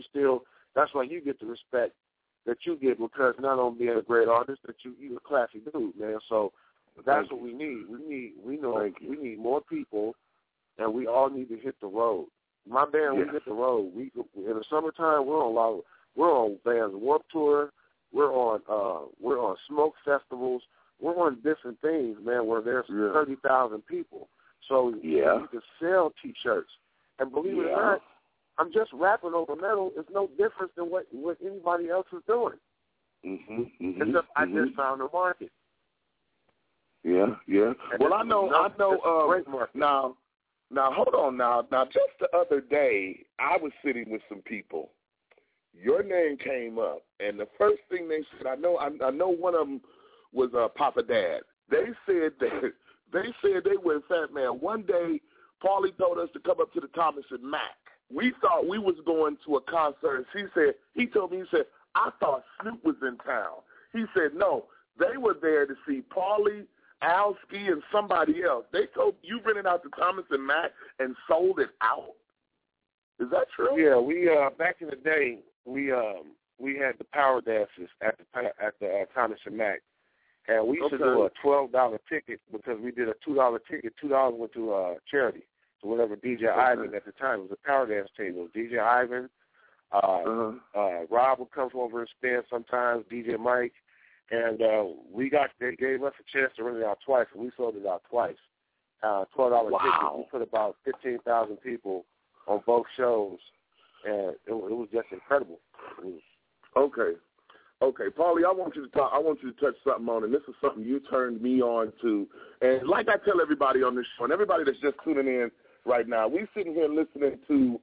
get the respect that you get because not only being a great artist, but you're a classy dude, man. So that's what we need. We need more people, and we all need to hit the road. My band, we hit the road. In the summertime, we're on Vans Warped Tour. We're on smoke festivals. We're on different things, man, where there's 30,000 people. So you can sell T-shirts. And believe it or not, I'm just rapping over metal. It's no different than what anybody else is doing. Except I just found a market. Yeah. Well, I know. Now, hold on. Now, just the other day, I was sitting with some people. Your name came up, and the first thing they said, I know one of them was Papa Dad. They said they were Fat Man. One day, Paulie told us to come up to the Thomas and Mack. We thought we was going to a concert. He told me, I thought Snoop was in town. He said, no, they were there to see Paulie, Alski, and somebody else. They told you rented out the Thomas and Mack and sold it out. Is that true? Yeah, we back in the day, we had the power dances at the Thomas and Mack, and we used to do a $12 ticket because we did a $2 ticket. $2 went to charity. So whatever DJ Ivan at the time, it was a power dance table. DJ Ivan, Rob would come over and spin sometimes. DJ Mike, and they gave us a chance to rent it out twice, and we sold it out twice. $12 ticket. We put about 15,000 people on both shows, and it was just incredible. Okay, Paulie, I want you to touch something on, and this is something you turned me on to. And like I tell everybody on this show, and everybody that's just tuning in right now, we sitting here listening to,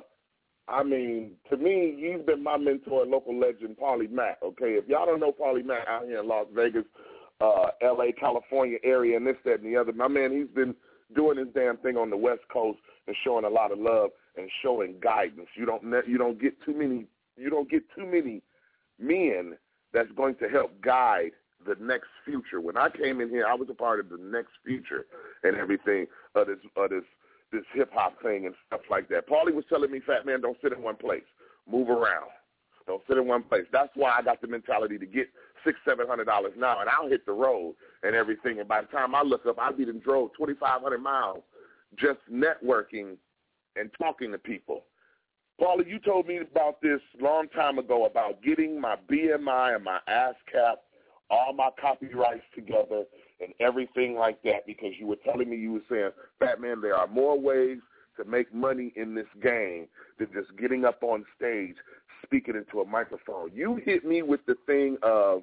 to me, you've been my mentor, local legend, Paulie Mack, okay? If y'all don't know Paulie Mack out here in Las Vegas, L.A., California area, and this, that, and the other, my man, he's been doing his damn thing on the West Coast and showing a lot of love and showing guidance. You don't get too many men that's going to help guide the next future. When I came in here, I was a part of the next future and everything of this hip-hop thing and stuff like that. Paulie was telling me, Fat Man, don't sit in one place. Move around. Don't sit in one place. That's why I got the mentality to get $600-700 now, and I'll hit the road and everything. And by the time I look up, I'll be done drove 2,500 miles just networking and talking to people. Paulie, you told me about this long time ago about getting my BMI and my ASCAP, all my copyrights together and everything like that, because you were telling me, you were saying, Fat Man, there are more ways to make money in this game than just getting up on stage, speaking into a microphone. You hit me with the thing of,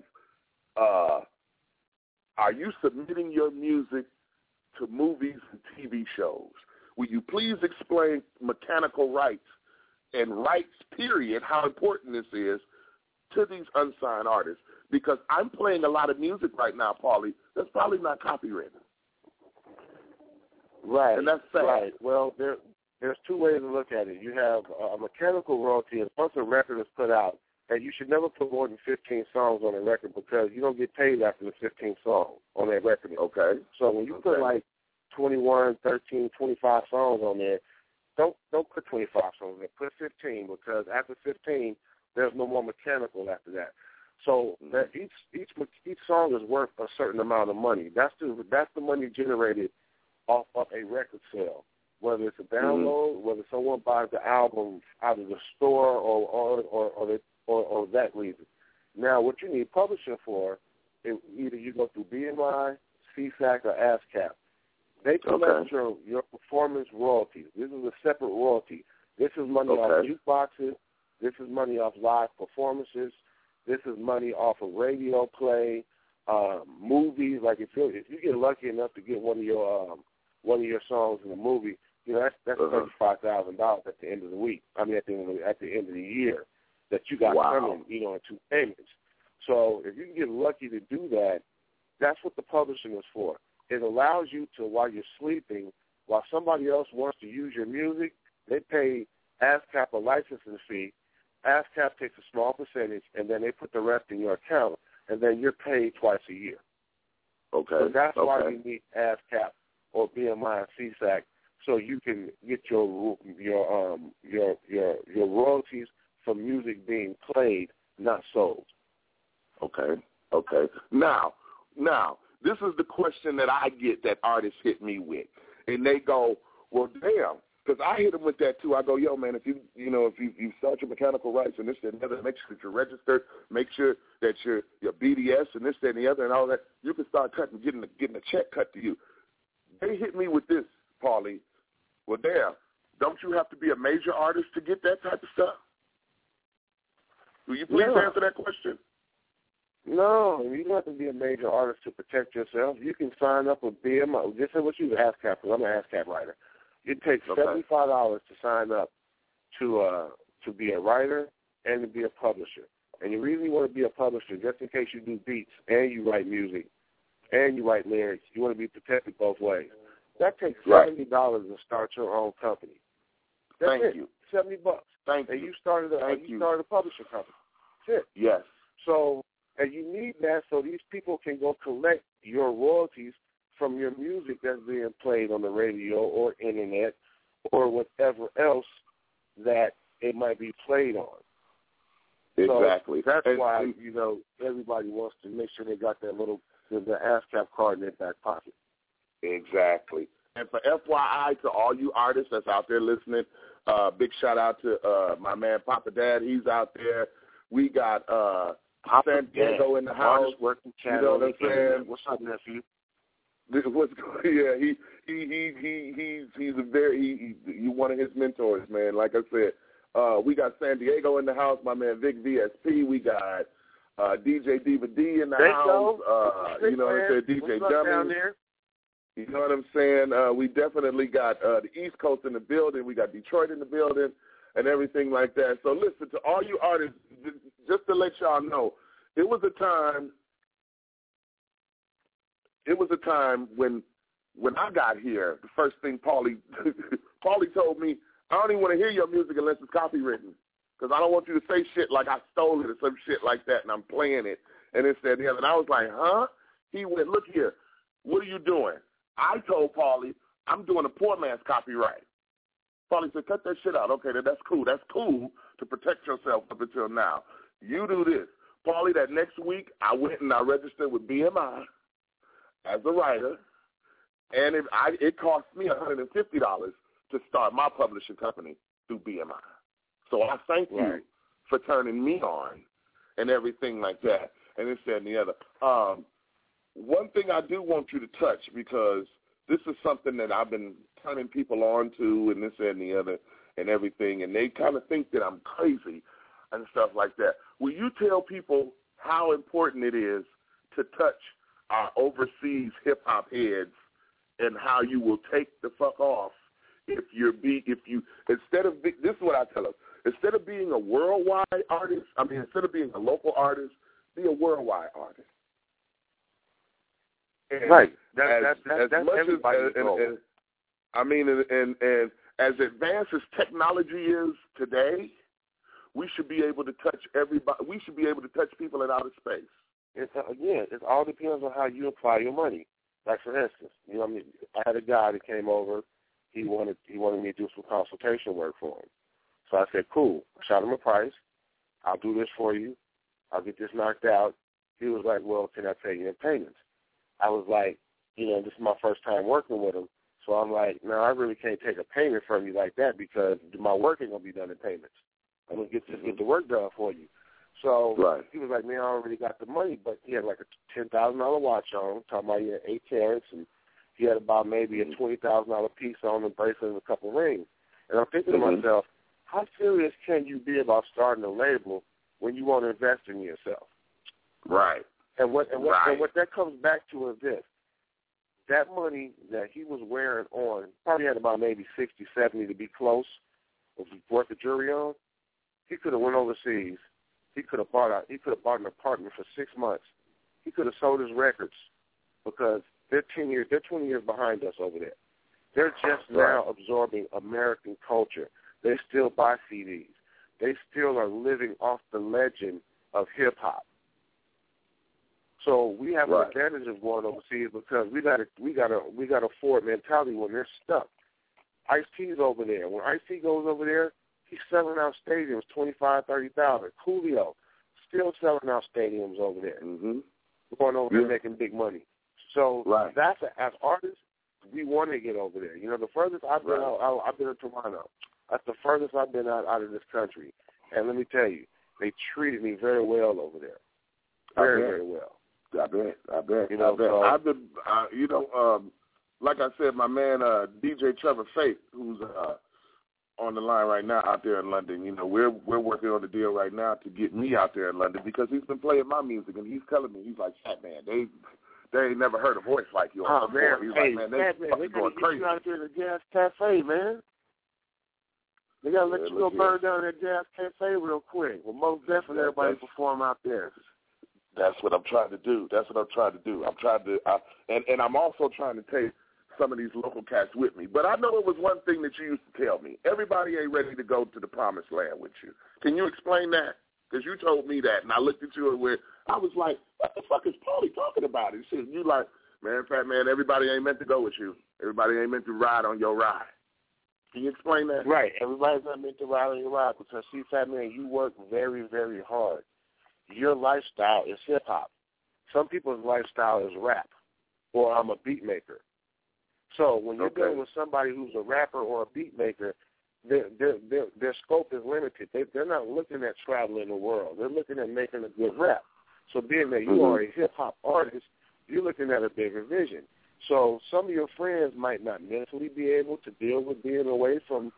are you submitting your music to movies and TV shows? Will you please explain mechanical rights and rights, period, how important this is to these unsigned artists? Because I'm playing a lot of music right now, Paulie, that's probably not copyrighted. Right. And that's sad. Right. Well, there's two ways to look at it. You have a mechanical royalty, and once a record is put out, and you should never put more than 15 songs on a record because you don't get paid after the 15th song on that record. Okay. So when you put like 21, 13, 25 songs on there, don't put 25 songs on there. Put 15 because after 15, there's no more mechanical after that. So that each song is worth a certain amount of money. That's the money generated off of a record sale, whether it's a download, whether someone buys the album out of the store or that reason. Now, what you need publishing for is either you go through BMI, CSAC, or ASCAP. They collect your performance royalties. This is a separate royalty. This is money off jukeboxes. This is money off live performances. This is money off of radio play, movies. Like if you get lucky enough to get one of your songs in a movie, you know that's $35,000 at the end of the week. I mean at the end of the year that you got coming, you know, in two payments. So if you can get lucky to do that, that's what the publishing is for. It allows you to, while you're sleeping, while somebody else wants to use your music, they pay ASCAP a licensing fee. ASCAP takes a small percentage, and then they put the rest in your account, and then you're paid twice a year. Okay. So that's why you need ASCAP or BMI and CSAC, so you can get your royalties from music being played, not sold. Okay. Now, this is the question that I get that artists hit me with, and they go, "Well, damn, Because I hit them with that too. I go, yo, man, if you start your mechanical rights and this, that, and the other, make sure that you're registered, make sure that your BDS and this, that, and the other, and all that, you can start getting a check cut to you. They hit me with this, Paulie. Well, don't you have to be a major artist to get that type of stuff? Will you please answer that question? No, you don't have to be a major artist to protect yourself. You can sign up with BMI. This is what you ASCAP, because I'm an ASCAP writer. It takes $75 to sign up to be a writer and to be a publisher. And you really want to be a publisher just in case you do beats and you write music and you write lyrics. You want to be protected both ways. That takes $70 to start your own company. That's Thank you. $70. Thank and you. You started a publisher company. That's it. Yes. So, and you need that so these people can go collect your royalties from your music that's being played on the radio or internet or whatever else that it might be played on. Exactly. So that's why, everybody wants to make sure they got that the ASCAP card in their back pocket. Exactly. And for FYI to all you artists that's out there listening, big shout out to my man Papa Dad. He's out there. We got San Diego in the house. Working you know what I'm saying? What's up, nephew? What's going? Yeah, he's one of his mentors, man. Like I said, we got San Diego in the house. My man Vic VSP. We got DJ Diva D in the house. You know what I'm saying? DJ Dummy. You know what I'm saying? We definitely got the East Coast in the building. We got Detroit in the building and everything like that. So listen, to all you artists, just to let y'all know, it was a time when I got here, the first thing Paulie told me, I don't even want to hear your music unless it's copywritten, because I don't want you to say shit like I stole it or some shit like that and I'm playing it and this, that, and the other. And I was like, huh? He went, look here, what are you doing? I told Paulie, I'm doing a poor man's copyright. Paulie said, cut that shit out. Okay, that's cool. That's cool to protect yourself up until now. You do this. Paulie, that next week, I went and I registered with BMI as a writer, and it cost me $150 to start my publishing company through BMI. So I thank you for turning me on and everything like that, and this, that, and the other. One thing I do want you to touch, because this is something that I've been turning people on to and this, that, and the other and everything, and they kind of think that I'm crazy and stuff like that. Will you tell people how important it is to touch our overseas hip-hop heads and how you will take the fuck off this is what I tell them. Instead of being a worldwide artist, instead of being a local artist, be a worldwide artist. And right. That's everybody's goal. And as advanced as technology is today, we should be able to touch everybody. We should be able to touch people in outer space. It all depends on how you apply your money. Like, for instance, I had a guy that came over. He wanted me to do some consultation work for him. So I said, cool. I shot him a price. I'll do this for you. I'll get this knocked out. He was like, well, can I pay you in payments? I was like, this is my first time working with him. So I'm like, no, I really can't take a payment from you like that, because my work ain't going to be done in payments. I'm going to get the work done for you. So He was like, man, I already got the money, but he had like a $10,000 watch on, talking about he had 8 carats, and he had about maybe a $20,000 piece on, a bracelet and a couple rings. And I'm thinking to myself, how serious can you be about starting a label when you want to invest in yourself? Right. And what that comes back to is this. That money that he was wearing on, probably had about maybe 60, 70 to be close, if he brought the jury on. He could have went overseas. He could have bought an apartment for 6 months. He could have sold his records, because they're 20 years behind us over there. They're just now absorbing American culture. They still buy CDs. They still are living off the legend of hip-hop. So we have an advantage of going overseas, because we got a forward mentality when they're stuck. Ice-T's over there. When Ice-T goes over there, he's selling out stadiums, 25,000, 30,000. Coolio still selling out stadiums over there. Mm-hmm. Going over there making big money. So as artists, we want to get over there. You know, the furthest I've been out, I've been in Toronto. That's the furthest I've been out of this country. And let me tell you, they treated me very well over there. Very well. I bet. You know, so, I've been, like I said, my man DJ Trevor Fate, who's on the line right now out there in London. You know, we're working on the deal right now to get me out there in London because he's been playing my music and he's telling me, he's like, Fat Man, they ain't never heard a voice like yours before. He's like, man, they fucking going crazy. You out there at the Jazz Cafe, man. They got to let you go burn down that Jazz Cafe real quick. Well, most definitely everybody perform out there. That's what I'm trying to do. I'm trying to, and I'm also trying to take some of these local cats with me. But I know it was one thing that you used to tell me. Everybody ain't ready to go to the promised land with you. Can you explain that? Because you told me that, and I looked at you and I was like, what the fuck is Paulie talking about? He said, you like, man, Fat Man, everybody ain't meant to go with you. Everybody ain't meant to ride on your ride. Can you explain that? Right. Everybody's not meant to ride on your ride because, see, Fat Man, you work very, very hard. Your lifestyle is hip-hop. Some people's lifestyle is rap, or I'm a beat maker. So when you're dealing with somebody who's a rapper or a beat maker, their scope is limited. They're not looking at traveling the world. They're looking at making a good rap. So being that you are a hip-hop artist, you're looking at a bigger vision. So some of your friends might not mentally be able to deal with being away from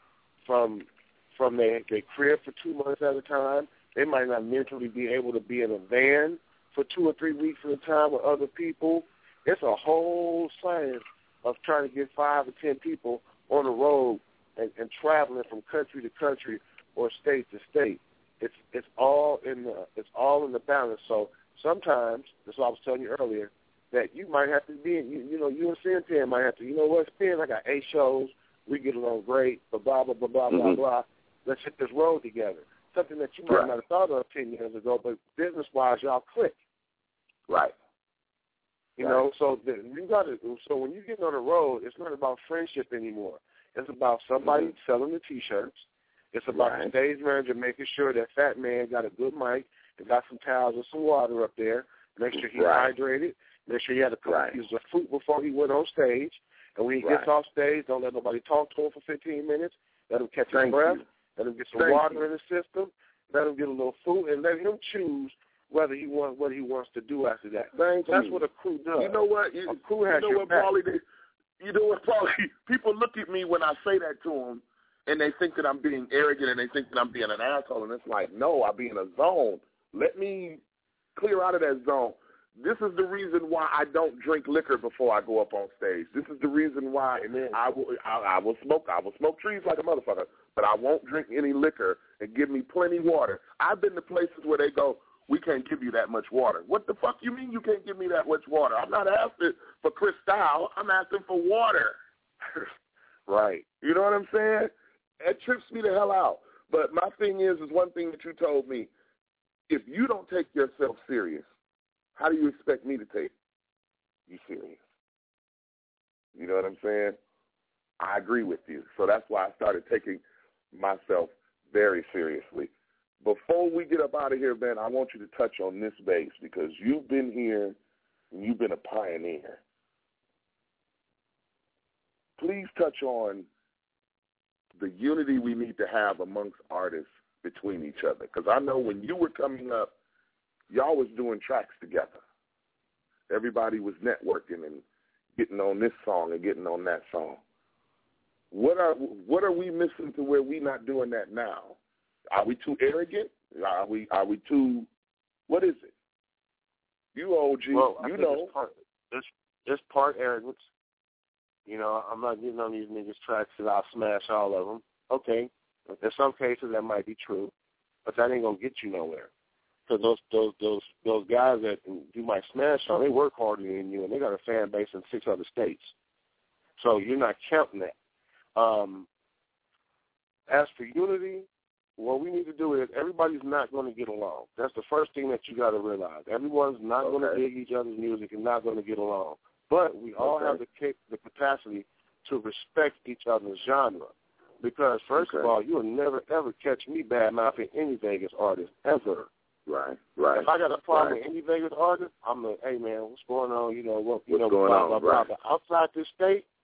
their crib for 2 months at a time. They might not mentally be able to be in a van for 2 or 3 weeks at a time with other people. It's a whole science of trying to get 5 or 10 people on the road and traveling from country to country or state to state. It's all in the balance. So sometimes, that's what I was telling you earlier, that you might have to be in, you and Sin might have to, you know what, Sin, I got 8 shows, we get along great, blah, blah, blah, blah, blah, blah. Let's hit this road together. Something that you might not have thought of 10 years ago, but business-wise, y'all click. Right. You know, so so when you get on the road, it's not about friendship anymore. It's about somebody selling the T-shirts. It's about the stage manager making sure that Fat Man got a good mic and got some towels and some water up there. Make sure he's hydrated. Make sure he had a couple pieces of fruit before he went on stage. And when he gets off stage, don't let nobody talk to him for 15 minutes. Let him catch his breath. Let him get some water in his system. Let him get a little food, and let him choose what he wants to do after that. That's what a crew does. You know what? A crew has your back. You know what, Paulie? People look at me when I say that to them, and they think that I'm being arrogant, and they think that I'm being an asshole, and it's like, no, I be in a zone. Let me clear out of that zone. This is the reason why I don't drink liquor before I go up on stage. This is the reason why I will smoke trees like a motherfucker, but I won't drink any liquor and give me plenty water. I've been to places where they go, we can't give you that much water. What the fuck you mean you can't give me that much water? I'm not asking for Cristal. I'm asking for water. Right. You know what I'm saying? It trips me the hell out. But my thing is one thing that you told me. If you don't take yourself serious, how do you expect me to take you serious? You know what I'm saying? I agree with you. So that's why I started taking myself very seriously. Before we get up out of here, Ben, I want you to touch on this base because you've been here and you've been a pioneer. Please touch on the unity we need to have amongst artists between each other. Because I know when you were coming up, y'all was doing tracks together. Everybody was networking and getting on this song and getting on that song. What are we missing to where we not doing that now? Are we too arrogant? Are we too? What is it? You OG, you know. It's part arrogance. You know, I'm not getting on these niggas' tracks that I'll smash all of them. Okay, in some cases that might be true, but that ain't gonna get you nowhere. Because those guys that you might smash on, they work harder than you, and they got a fan base in 6 other states. So you're not counting that. As for unity, what we need to do is everybody's not going to get along. That's the first thing that you got to realize. Everyone's not going to dig each other's music and not going to get along. But we all have the capacity to respect each other's genre. Because, first of all, you will never, ever catch me bad-mouthing any Vegas artist, ever. Right. If I got a problem with any Vegas artist, I'm like, hey, man, what's going on? What's going on? Blah. But outside this state,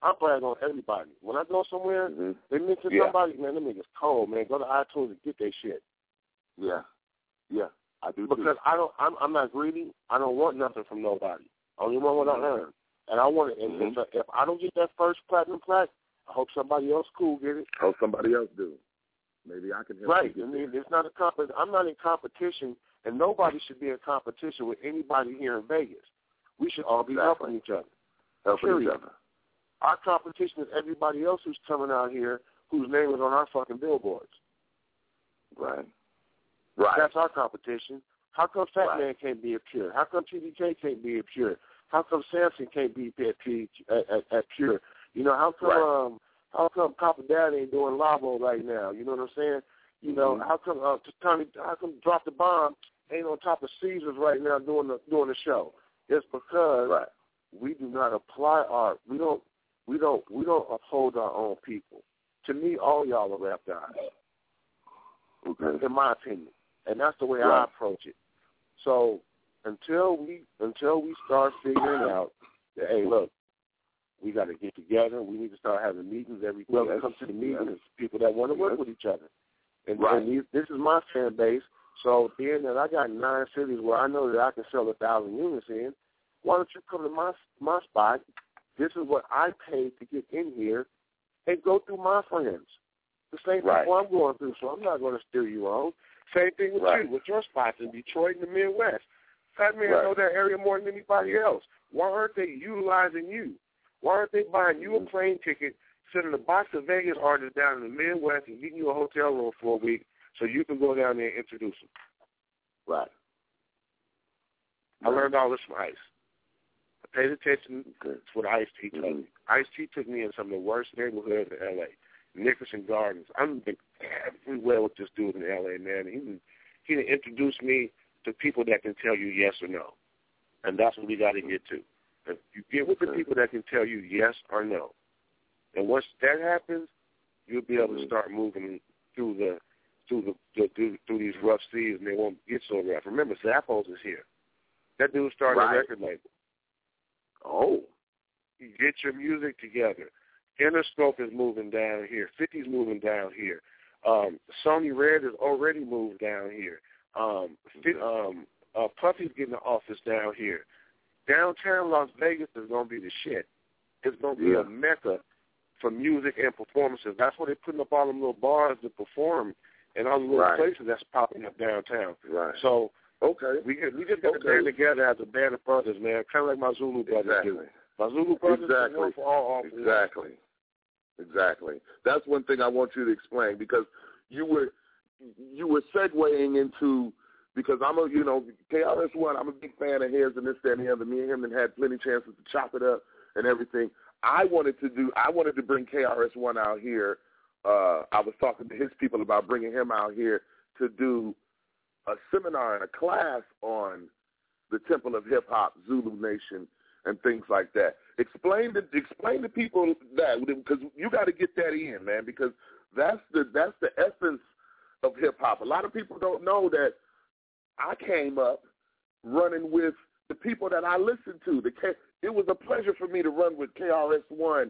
I brag on everybody. When I go somewhere, they mention somebody, man, them niggas cold, man. Go to iTunes and get their shit. Yeah, I do because too. I'm not greedy. I don't want nothing from nobody. I only want what I earn, and I want it. And if I don't get that first platinum plaque, I hope somebody else cool get it. Hope somebody else do. Maybe I can help. Right. You I get mean, it's not I'm not in competition, and nobody should be in competition with anybody here in Vegas. We should all be helping each other. Helping each other. Our competition is everybody else who's coming out here whose name is on our fucking billboards. Right. That's our competition. How come Fat Man can't be a Pure? How come TDK can't be a Pure? How come Samson can't be at Pure? You know, how come Papa Dad ain't doing Lavo right now? You know what I'm saying? You know, how come Drop the Bomb ain't on top of Caesars right now doing the show? It's because we do not apply art. We don't uphold our own people. To me, all y'all are rap guys. Okay. In my opinion. And that's the way I approach it. So until we start figuring out that, hey, look, we got to get together. We need to start having meetings every week. Come to the meetings, people that want to work with each other. And this is my fan base. So being that I got 9 cities where I know that I can sell 1,000 units in, why don't you come to my spot? This is what I paid to get in here, and go through my friends. The same people I'm going through, so I'm not going to steer you on. Same thing with you, with your spots in Detroit and the Midwest. Fat Man know that area more than anybody else. Why aren't they utilizing you? Why aren't they buying you a plane ticket, sending a box of Vegas artists down in the Midwest and getting you a hotel room for a week so you can go down there and introduce them? Right. I learned all this from Ice. I paid attention to what Ice-T told me. Ice-T took me in some of the worst neighborhoods in L.A., Nickerson Gardens. I've been everywhere with this dude in L.A., man. He introduced me to people that can tell you yes or no, and that's what we got to get to. If you get with the people that can tell you yes or no, and once that happens, you'll be able to start moving through these rough seas, and they won't get so rough. Remember, Zappos is here. That dude started a record label. Oh, get your music together. Interscope is moving down here. 50's moving down here. Sony Red has already moved down here. Puffy's getting an office down here. Downtown Las Vegas is going to be the shit. It's going to be a mecca for music and performances. That's where they're putting up all them little bars to perform and all the little places that's popping up downtown. Right. So we just got to band together as a band of brothers, man, kind of like my Zulu brothers do. My Zulu brothers is one for all. Exactly. That's one thing I want you to explain, because you were segueing into, because I'm KRS-One, I'm a big fan of his and this, that, and the other. Me and him had plenty of chances to chop it up and everything. I wanted to bring KRS-One out here. I was talking to his people about bringing him out here to do a seminar and a class on the Temple of Hip Hop, Zulu Nation, and things like that. Explain to people that, because you got to get that in, man, because that's the essence of hip hop. A lot of people don't know that I came up running with the people that I listened to. It was a pleasure for me to run with KRS-One,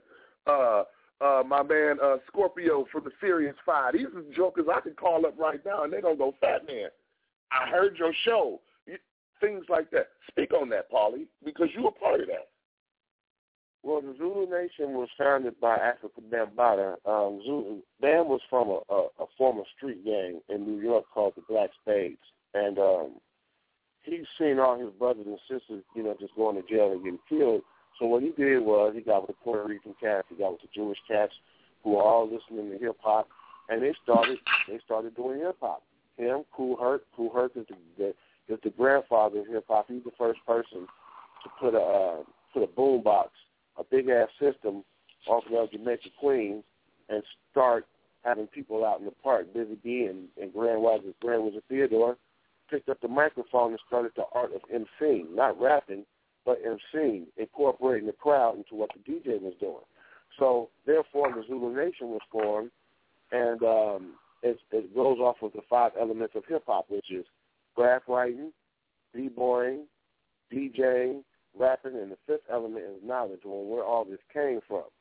my man Scorpio from the Furious Five. These are jokers I can call up right now, and they're going to go, Fat Man, I heard your show. Things like that. Speak on that, Paulie, because you were part of that. Well, the Zulu Nation was founded by Africa Bambaataa. Bam was from a former street gang in New York called the Black Spades. And he's seen all his brothers and sisters, just going to jail and getting killed. So what he did was he got with the Puerto Rican cats, he got with the Jewish cats who were all listening to hip-hop, and they started doing hip-hop. Him, Kool Herc is the grandfather of hip-hop. He's the first person to put a boom box, a big-ass system off of Jamaica, Queens, and start having people out in the park. Busy Bee and Grand Wizard Theodore picked up the microphone and started the art of emceeing, not rapping, but emceeing, incorporating the crowd into what the DJ was doing. So, therefore, the Zulu Nation was formed, and it goes off of the 5 elements of hip-hop, which is graph writing, b-boying, DJing, rapping, and the 5th element is knowledge, where all this came from.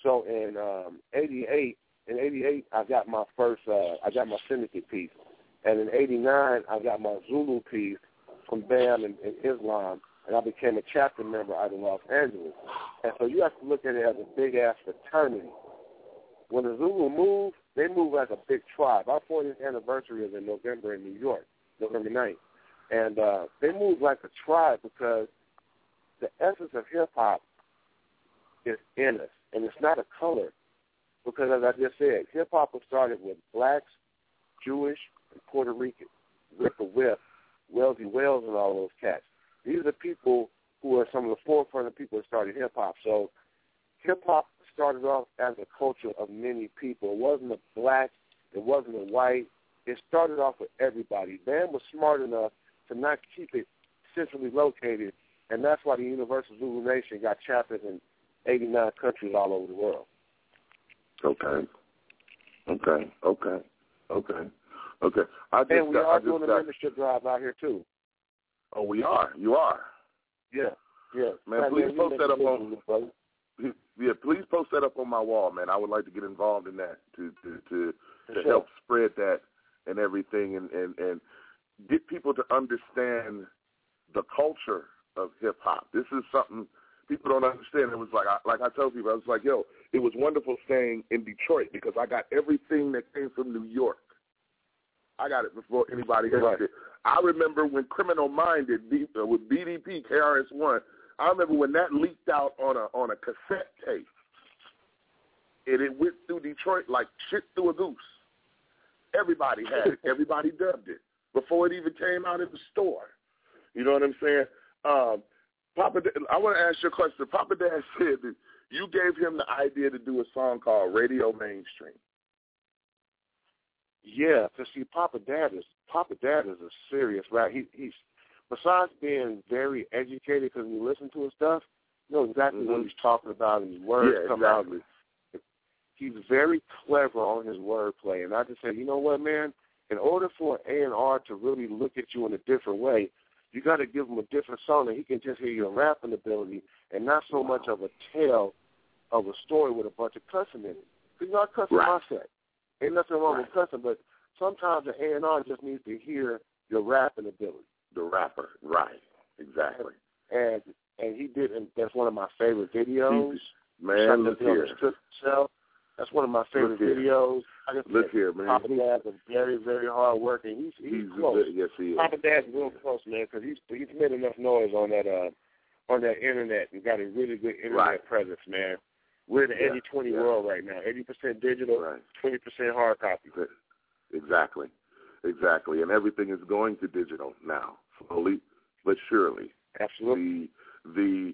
So in '88, I got my first, I got my syndicate piece, and in '89, I got my Zulu piece from BAM and Islam, and I became a chapter member out of Los Angeles. And so you have to look at it as a big-ass fraternity. When the Zulu move, they move like a big tribe. Our 40th anniversary is in November in New York, November 9th. And they move like a tribe because the essence of hip-hop is in us, and it's not a color. Because as I just said, hip-hop was started with blacks, Jewish, and Puerto Rican. Rick the Whip, Wellesley Wells, and all those cats. These are the people who are some of the forefront of people that started hip-hop. So hip-hop started off as a culture of many people. It wasn't a black. It wasn't a white. It started off with everybody. BAM was smart enough to not keep it centrally located, and that's why the Universal Zulu Nation got chapters in 89 countries all over the world. Okay. And we are doing a membership drive out here, too. Oh, we are? You are? Yeah. Man, please post that up on... Yeah, please post that up on my wall, man. I would like to get involved in that to help spread that and everything and get people to understand the culture of hip-hop. This is something people don't understand. It was like I tell people, I was like, yo, it was wonderful staying in Detroit because I got everything that came from New York. I got it before anybody else did. I remember when Criminal Minded with BDP, KRS-One, I remember when that leaked out on a cassette tape, and it went through Detroit like shit through a goose. Everybody had it. Everybody dubbed it before it even came out in the store. You know what I'm saying? Papa, I want to ask you a question. Papa Dad said that you gave him the idea to do a song called Radio Mainstream. Yeah, because see, Papa Dad is a serious rap. He's besides being very educated, because when you listen to his stuff, you know exactly what he's talking about, and his words come out. He's very clever on his wordplay, and I just said, you know what, man? In order for A&R to really look at you in a different way, you got to give him a different song that he can just hear your rapping ability and not so much of a tale of a story with a bunch of cussing in it. Because you're not cussing my set. Ain't nothing wrong with cussing, but sometimes the A&R just needs to hear your rapping ability. The rapper, right? Exactly. And he did, and that's one of my favorite videos. Man, look here. That's one of my favorite videos. Look here, man. Papa Dad's a very, very hard worker. He's close. Yes, he is. Papa Dad's real close, man, because he's made enough noise on that internet and got a really good internet presence, man. We're in the 80-20 world right now. 80% digital, 20% hard copy. Exactly. And everything is going to digital now, slowly but surely. Absolutely. The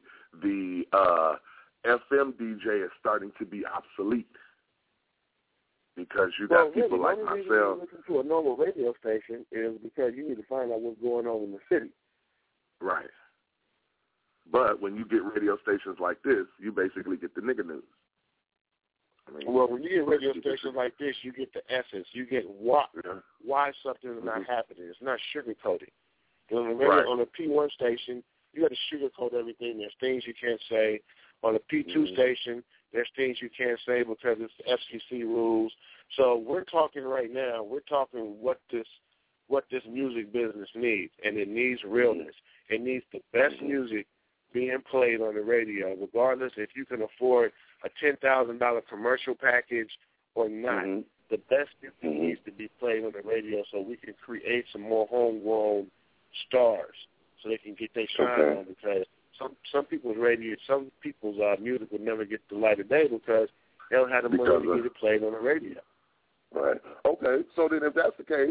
FM DJ is starting to be obsolete because you got people like myself. The only reason you listen to a normal radio station is because you need to find out what's going on in the city. Right. But when you get radio stations like this, you basically get the nigga news. Well, when you get radio stations like this, you get the essence. You get why something is not happening. It's not sugar-coated. On a P1 station, you got to sugarcoat everything. There's things you can't say. On a P2 station, there's things you can't say because it's the FCC rules. So we're talking right now. We're talking what this music business needs, and it needs realness. It needs the best music being played on the radio, regardless if you can afford a $10,000 commercial package or not. The best music needs to be played on the radio so we can create some more homegrown stars so they can get their shine on, because some people's music would never get the light of day because they don't have the money to get it played on the radio. Right. Okay. So then if that's the case,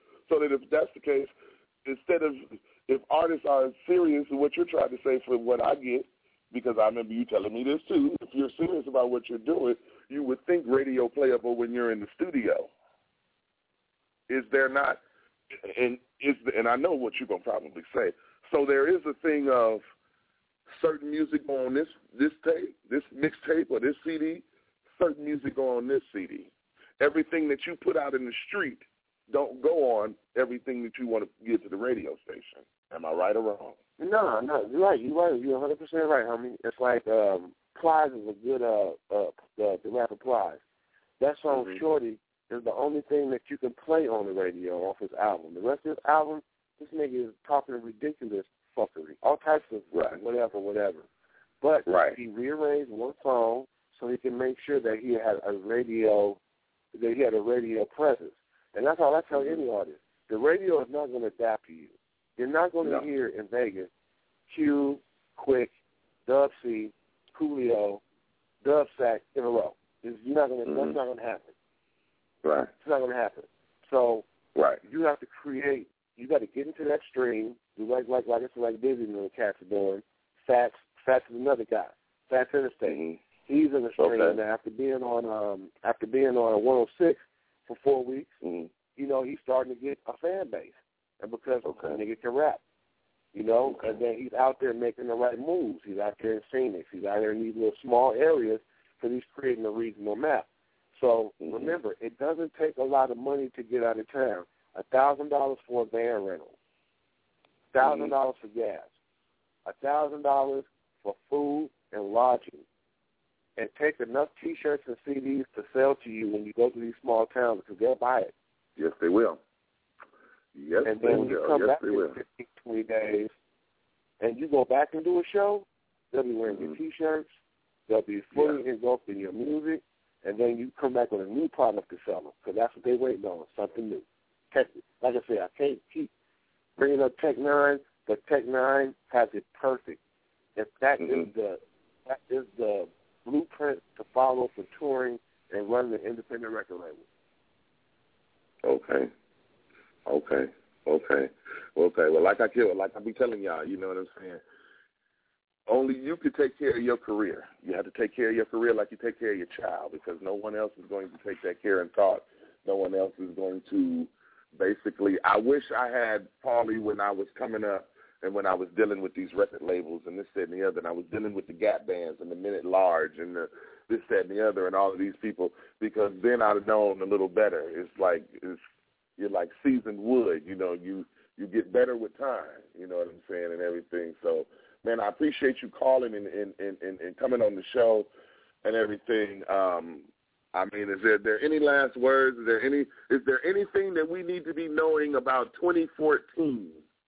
instead of, if artists are serious in what you're trying to say, from what I get, because I remember you telling me this too, if you're serious about what you're doing, you would think radio playable when you're in the studio. Is there not? And I know what you're going to probably say. So there is a thing of certain music on this tape, this mixtape or this CD, certain music on this CD. Everything that you put out in the street don't go on everything that you want to get to the radio station. Am I right or wrong? No, you're right. You're 100% right, homie. It's like Plies is a good the rapper Plies. That song Shorty is the only thing that you can play on the radio off his album. The rest of his album, this nigga is talking ridiculous fuckery, all types of whatever. But he rearranged one song so he can make sure that he had a radio presence. And that's all I tell any artist. The radio is not going to adapt to you. You're not going to hear in Vegas Q, Quick, Dub C, Coolio, Dub Sack in a row. That's not going to happen. Right. It's not going to happen. So you have to create. You got to get into that stream. Like Dizzy and the cats are doing. Fats is another guy. Fats Interstate. He's in the stream now after being on 106 for 4 weeks. You know, he's starting to get a fan base, and because the nigga can rap. You know, and then he's out there making the right moves. He's out there in Phoenix. He's out there in these little small areas because he's creating a regional map. So remember, it doesn't take a lot of money to get out of town. $1,000 for a van rental, $1,000 for gas, $1,000 for food and lodging, and take enough T-shirts and CDs to sell to you when you go to these small towns because they'll buy it. Yes, they will. Yes, and then when you come back in 15, 20 days, and you go back and do a show, they'll be wearing your T-shirts, they'll be fully engulfed in your music, and then you come back with a new product to sell them because that's what they're waiting on, something new. Like I said, I can't keep bringing up Tech Nine, but Tech Nine has it perfect. If that is the blueprint to follow for touring and running an independent record label. Okay. Well, like I be telling y'all, you know what I'm saying? Only you can take care of your career. You have to take care of your career like you take care of your child because no one else is going to take that care and thought. No one else is going to basically. I wish I had Paulie when I was coming up and when I was dealing with these record labels and this, that, and the other. And I was dealing with the Gap bands and the Minute Large and the this, that, and the other and all of these people because then I'd have known a little better. You're like seasoned wood, you know, you get better with time, you know what I'm saying, and everything. So, man, I appreciate you calling and coming on the show and everything. I mean, is there any last words? Is there anything that we need to be knowing about 2014?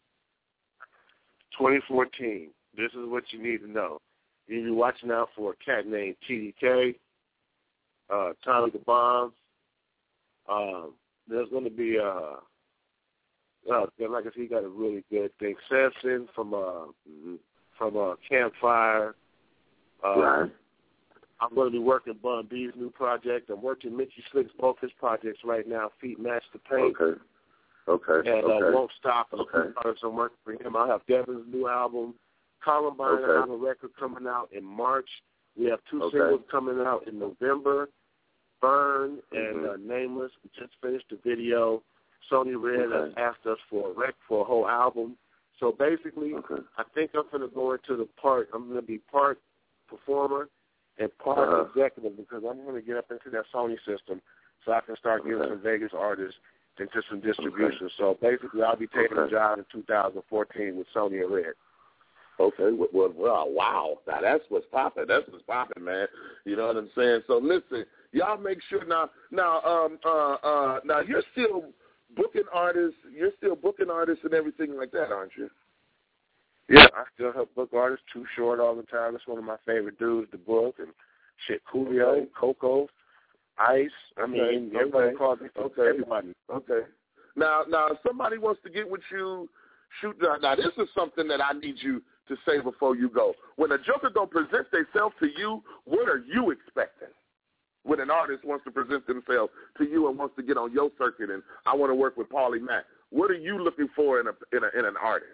2014, this is what you need to know. You need to be watching out for a cat named TDK, Tommy the Bomb. There's going to be, like I said, he got a really good thing. Samson from Campfire. I'm going to be working Bun B's new project. I'm working Mitchie Slick's both his projects right now, Feet Match the Paint. And Won't Stop. I'm working for him. I have Devin's new album. Columbine, I have a record coming out in March. We have 2 singles coming out in November. Burn and Nameless. We just finished the video. Sony Red has asked us for a whole album. So basically, I think I'm going to go into the part. I'm going to be part performer and part executive because I'm going to get up into that Sony system so I can start getting some Vegas artists into some distribution. So basically, I'll be taking a job in 2014 with Sony and Red. Okay, well, wow. Now, that's what's popping. That's what's popping, man. You know what I'm saying? So, listen, y'all make sure now you're still booking artists. You're still booking artists and everything like that, aren't you? Yeah, I still help book artists. Too Short all the time. That's one of my favorite dudes to book. And shit, Coolio, Coco, Ice. I mean, everybody calls me. Everybody. Okay. Now, if somebody wants to get with you, shoot. Now, this is something that I need you to say before you go. When a joker don't present themselves to you, what are you expecting? When an artist wants to present themselves to you and wants to get on your circuit and I want to work with Paulie Mack, what are you looking for in an artist?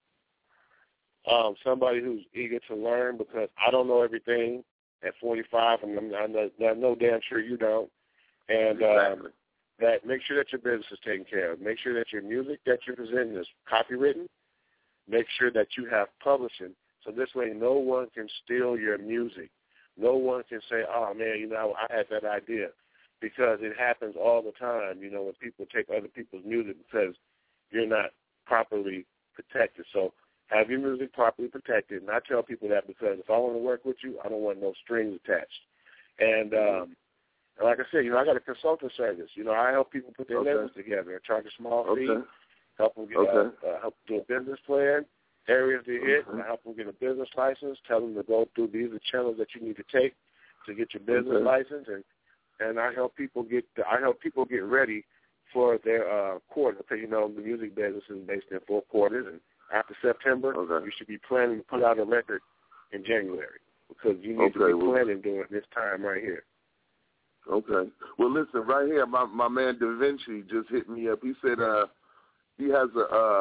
Somebody who's eager to learn because I don't know everything at 45, and I know damn sure you don't. And that make sure that your business is taken care of. Make sure that your music that you're presenting is copywritten. Make sure that you have publishing, so this way no one can steal your music. No one can say, oh, man, you know, I had that idea, because it happens all the time, you know, when people take other people's music because you're not properly protected. So have your music properly protected. And I tell people that because if I want to work with you, I don't want no strings attached. And like I said, I got a consulting service. I help people put their labels together. I charge a small fee, help them get help do a business plan, areas to hit, and I help them get a business license, tell them to go through these are the channels that you need to take to get your business license, and I help people get ready for their quarter. Because the music business is based in 4 quarters, and after September, you should be planning to put out a record in January because you need to be planning during this time right here. Okay. Well, listen, right here, my man Da Vinci just hit me up. He said he has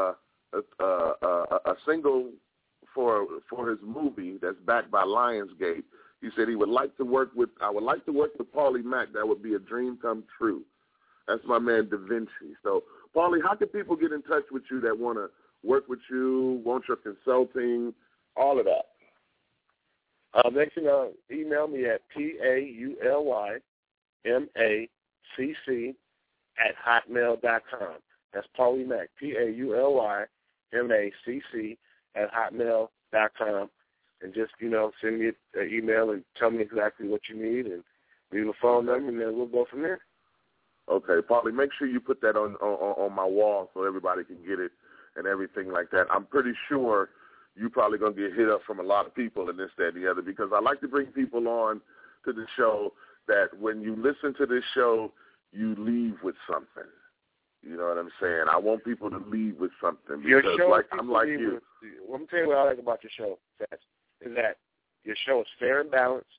a single for his movie that's backed by Lionsgate. He said I would like to work with Paulie Mack. That would be a dream come true. That's my man Da Vinci. So, Paulie, how can people get in touch with you that want to work with you, want your consulting, all of that? They can email me at PAULYMACC@hotmail.com. That's Paulie Mack, PAULYMACC@hotmail.com. And just, send me an email and tell me exactly what you need and leave a phone number, and then we'll go from there. Okay, Paulie, make sure you put that on my wall so everybody can get it and everything like that. I'm pretty sure you're probably going to get hit up from a lot of people and this, that, and the other, because I like to bring people on to the show that when you listen to this show, you leave with something. You know what I'm saying? I want people to leave with something because I'm like you. Let me tell you what I like about your show, is that your show is fair and balanced.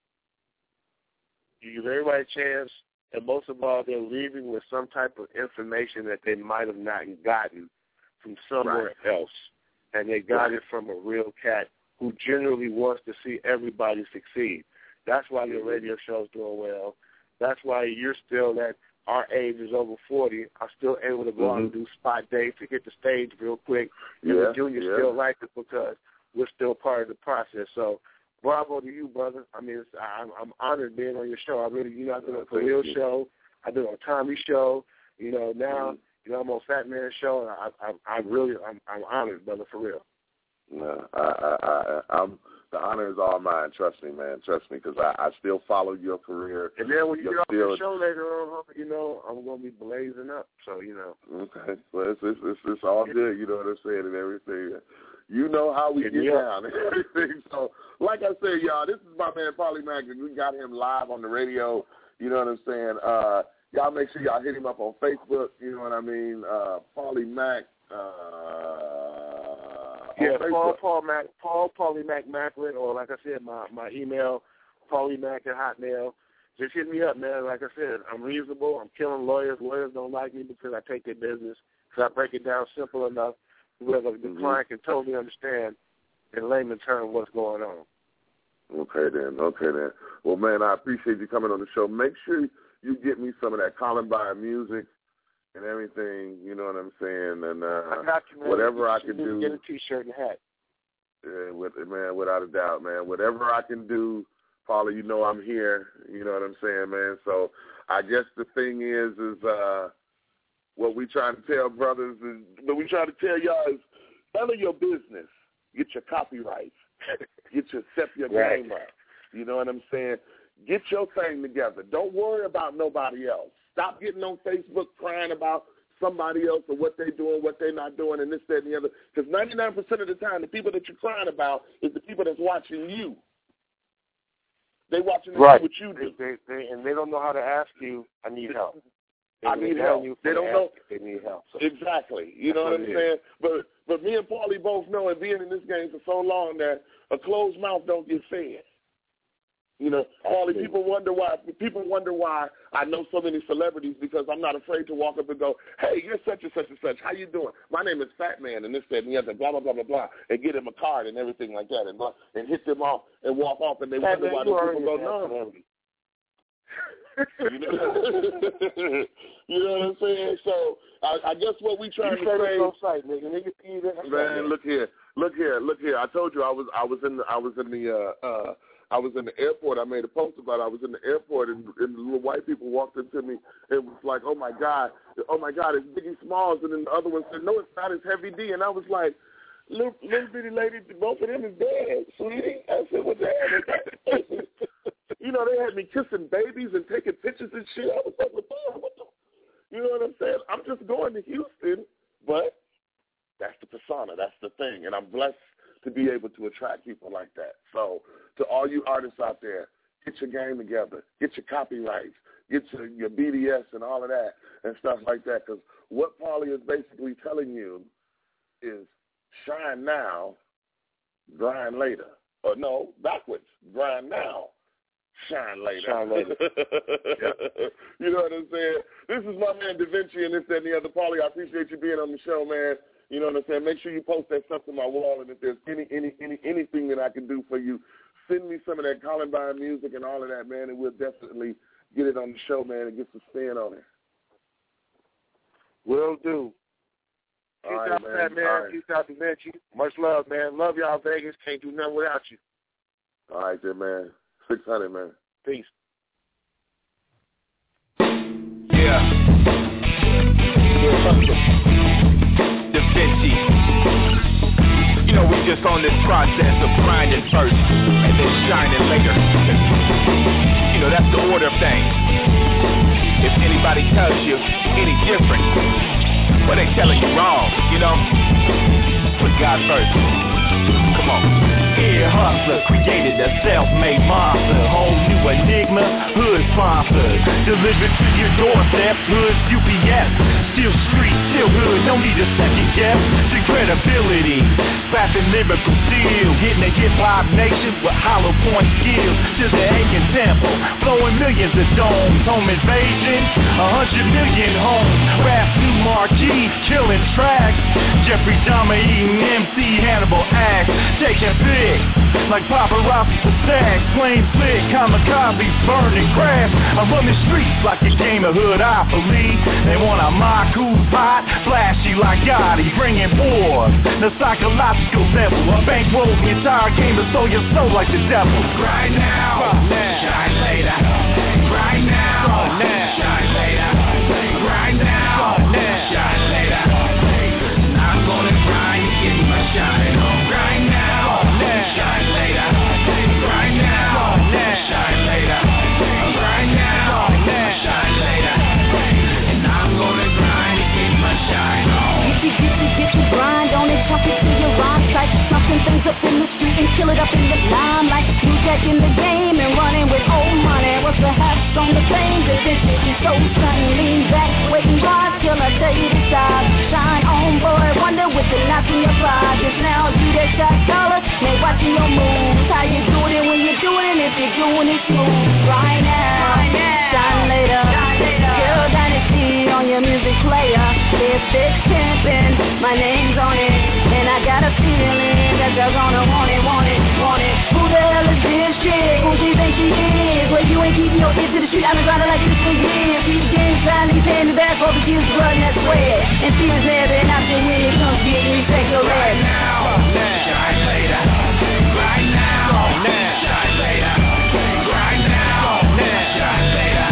You give everybody a chance, and most of all, they're leaving with some type of information that they might have not gotten from somewhere else. And they got it from a real cat who generally wants to see everybody succeed. That's why your radio show's doing well. That's why you're still at our age is over 40. I'm still able to go out and do spot dates to hit the stage real quick. And the juniors still like it because we're still part of the process. So bravo to you, brother. I mean, I'm honored being on your show. I really, I've been on a Khalil show. I've been on a Tommy show. Now, I'm on Fat Man's show. And I'm honored, brother, for real. No, the honor is all mine. Trust me, man. Trust me, because I still follow your career. And then when you get off the show later on, I'm going to be blazing up. So, Okay. Well, it's all good. You know what I'm saying, and everything. You know how we get down and everything. So, like I said, y'all, this is my man, Paulie Mack, and we got him live on the radio. You know what I'm saying? Y'all make sure y'all hit him up on Facebook. You know what I mean? Paulie Mack. Paulie Mack Macklin, or like I said, my email, PaulieMack@hotmail. Just hit me up, man. Like I said, I'm reasonable. I'm killing lawyers. Lawyers don't like me because I take their business, because I break it down simple enough where the client can totally understand in layman terms what's going on. Okay, then. Well, man, I appreciate you coming on the show. Make sure you get me some of that Columbine music and everything, you know what I'm saying, and I got you, man. Whatever I can do. Get a T-shirt and a hat. Yeah, man, without a doubt, man. Whatever I can do, Paulie, I'm here. You know what I'm saying, man. So I guess the thing is what we trying to tell brothers is, what we trying to tell y'all is, handle your business. Get your copyrights. Set your game up. You know what I'm saying? Get your thing together. Don't worry about nobody else. Stop getting on Facebook crying about somebody else or what they're doing, what they're not doing, and this, that, and the other. Because 99% of the time, the people that you're crying about is the people that's watching you. They watching what you do. And they don't know how to ask you, I need help. I need help. They don't know. They need help. So. Exactly. You know what I'm saying? But me and Paulie both know, and being in this game for so long, that a closed mouth don't get fed. Paulie, people wonder why I know so many celebrities, because I'm not afraid to walk up and go, hey, you're such and such and such. How you doing? My name is Fat Man, and this, that, and the other, blah, blah, blah, blah, blah, and get him a card and everything like that, and hit them off and walk off, and they wonder why these people go, no. You know what I'm saying? So I guess what we trying to say, man, look here. I told you I was in the airport. I made a post about it. I was in the airport, and the little white people walked up to me and was like, oh my God, it's Biggie Smalls. And then the other one said, no, it's not, it's Heavy D. And I was like, little bitty lady, both of them is dead, sweetie. I said, well, damn. You know, they had me kissing babies and taking pictures and shit. I was like, well, damn, what the? You know what I'm saying? I'm just going to Houston, but that's the persona. That's the thing. And I'm blessed to be able to attract people like that. So to all you artists out there, get your game together. Get your copyrights. Get your BDS and all of that and stuff like that. Because what Paulie is basically telling you is shine now, grind later. Or no, backwards. Grind now, shine later. Shine later. Yep. You know what I'm saying? This is my man Da Vinci and this, that, and the other. Paulie, I appreciate you being on the show, man. You know what I'm saying? Make sure you post that stuff to my wall, and if there's anything that I can do for you, send me some of that Columbine music and all of that, man, and we'll definitely get it on the show, man, and get some spin on it. Will do. Peace All right, out, man. man. All right. Peace out to Vinci. Much love, man. Love y'all, Vegas. Can't do nothing without you. All right, then, man. 600, man. Peace. Yeah. Da Vinci. You know, we just on this process of grinding first and then shining later. You know, that's the order of things. If anybody tells you any different, well, they telling you wrong, you know? Put God first. Come on. Ear hustler, created a self-made monster. Whole new enigma, hood sponsor. Delivered to your doorstep, hood UPS. Still street, still hood, no need a second guess. The credibility, rapping lyrical steel. Hitting the hip-hop nation with hollow point skills. To the aching temple, blowing millions of domes. Home invasion, 100 million homes. Rap new marquee, killing tracks. Jeffrey Dahmer eating MC Hannibal Axe. Taking big, like paparazzi for stacks. Plain slick, kamikaze, burning crash. I run the streets like a game of hoodopoly. They want a mock who's hot, flashy like Gotti, bringing war. The psychological level, a bankroll the entire game to sow your soul like the devil. Right now, shine later. Right now, shine later. Right now, shine later. I'm gonna grind and get my shine on. Right now, shine later. Right now, shine later. Right now, shine later. And I'm gonna grind and get my shine on. Get you grind on it, talk it to your rhyme type. Snuffing things up in the street and kill it up in the limelight. New Jack in the game and running with old money. What's the hats on the plane? The vintage is so sunny. Lean back, wait and watch till I tell you to stop. Shine on, boy, wonder with the knots in your pockets. Now you that shot collar, they watching your moves. How you doing it when you're doing it? If you're doing it smooth. Right now, shine later. Kill Dynasty on your music player. It's big pimpin', my name's on it. And I got a feeling that you're gonna want it. Who the hell is this chick? Who she think she is? Well, you ain't keeping your ear to the street. I've been grinding like this for years. She's getting signed, he's paying the back for the kids run that sweat. And she was never and after when it comes to getting you take your rest. Right now, shine later. Right now, shine later. Right now, shine later.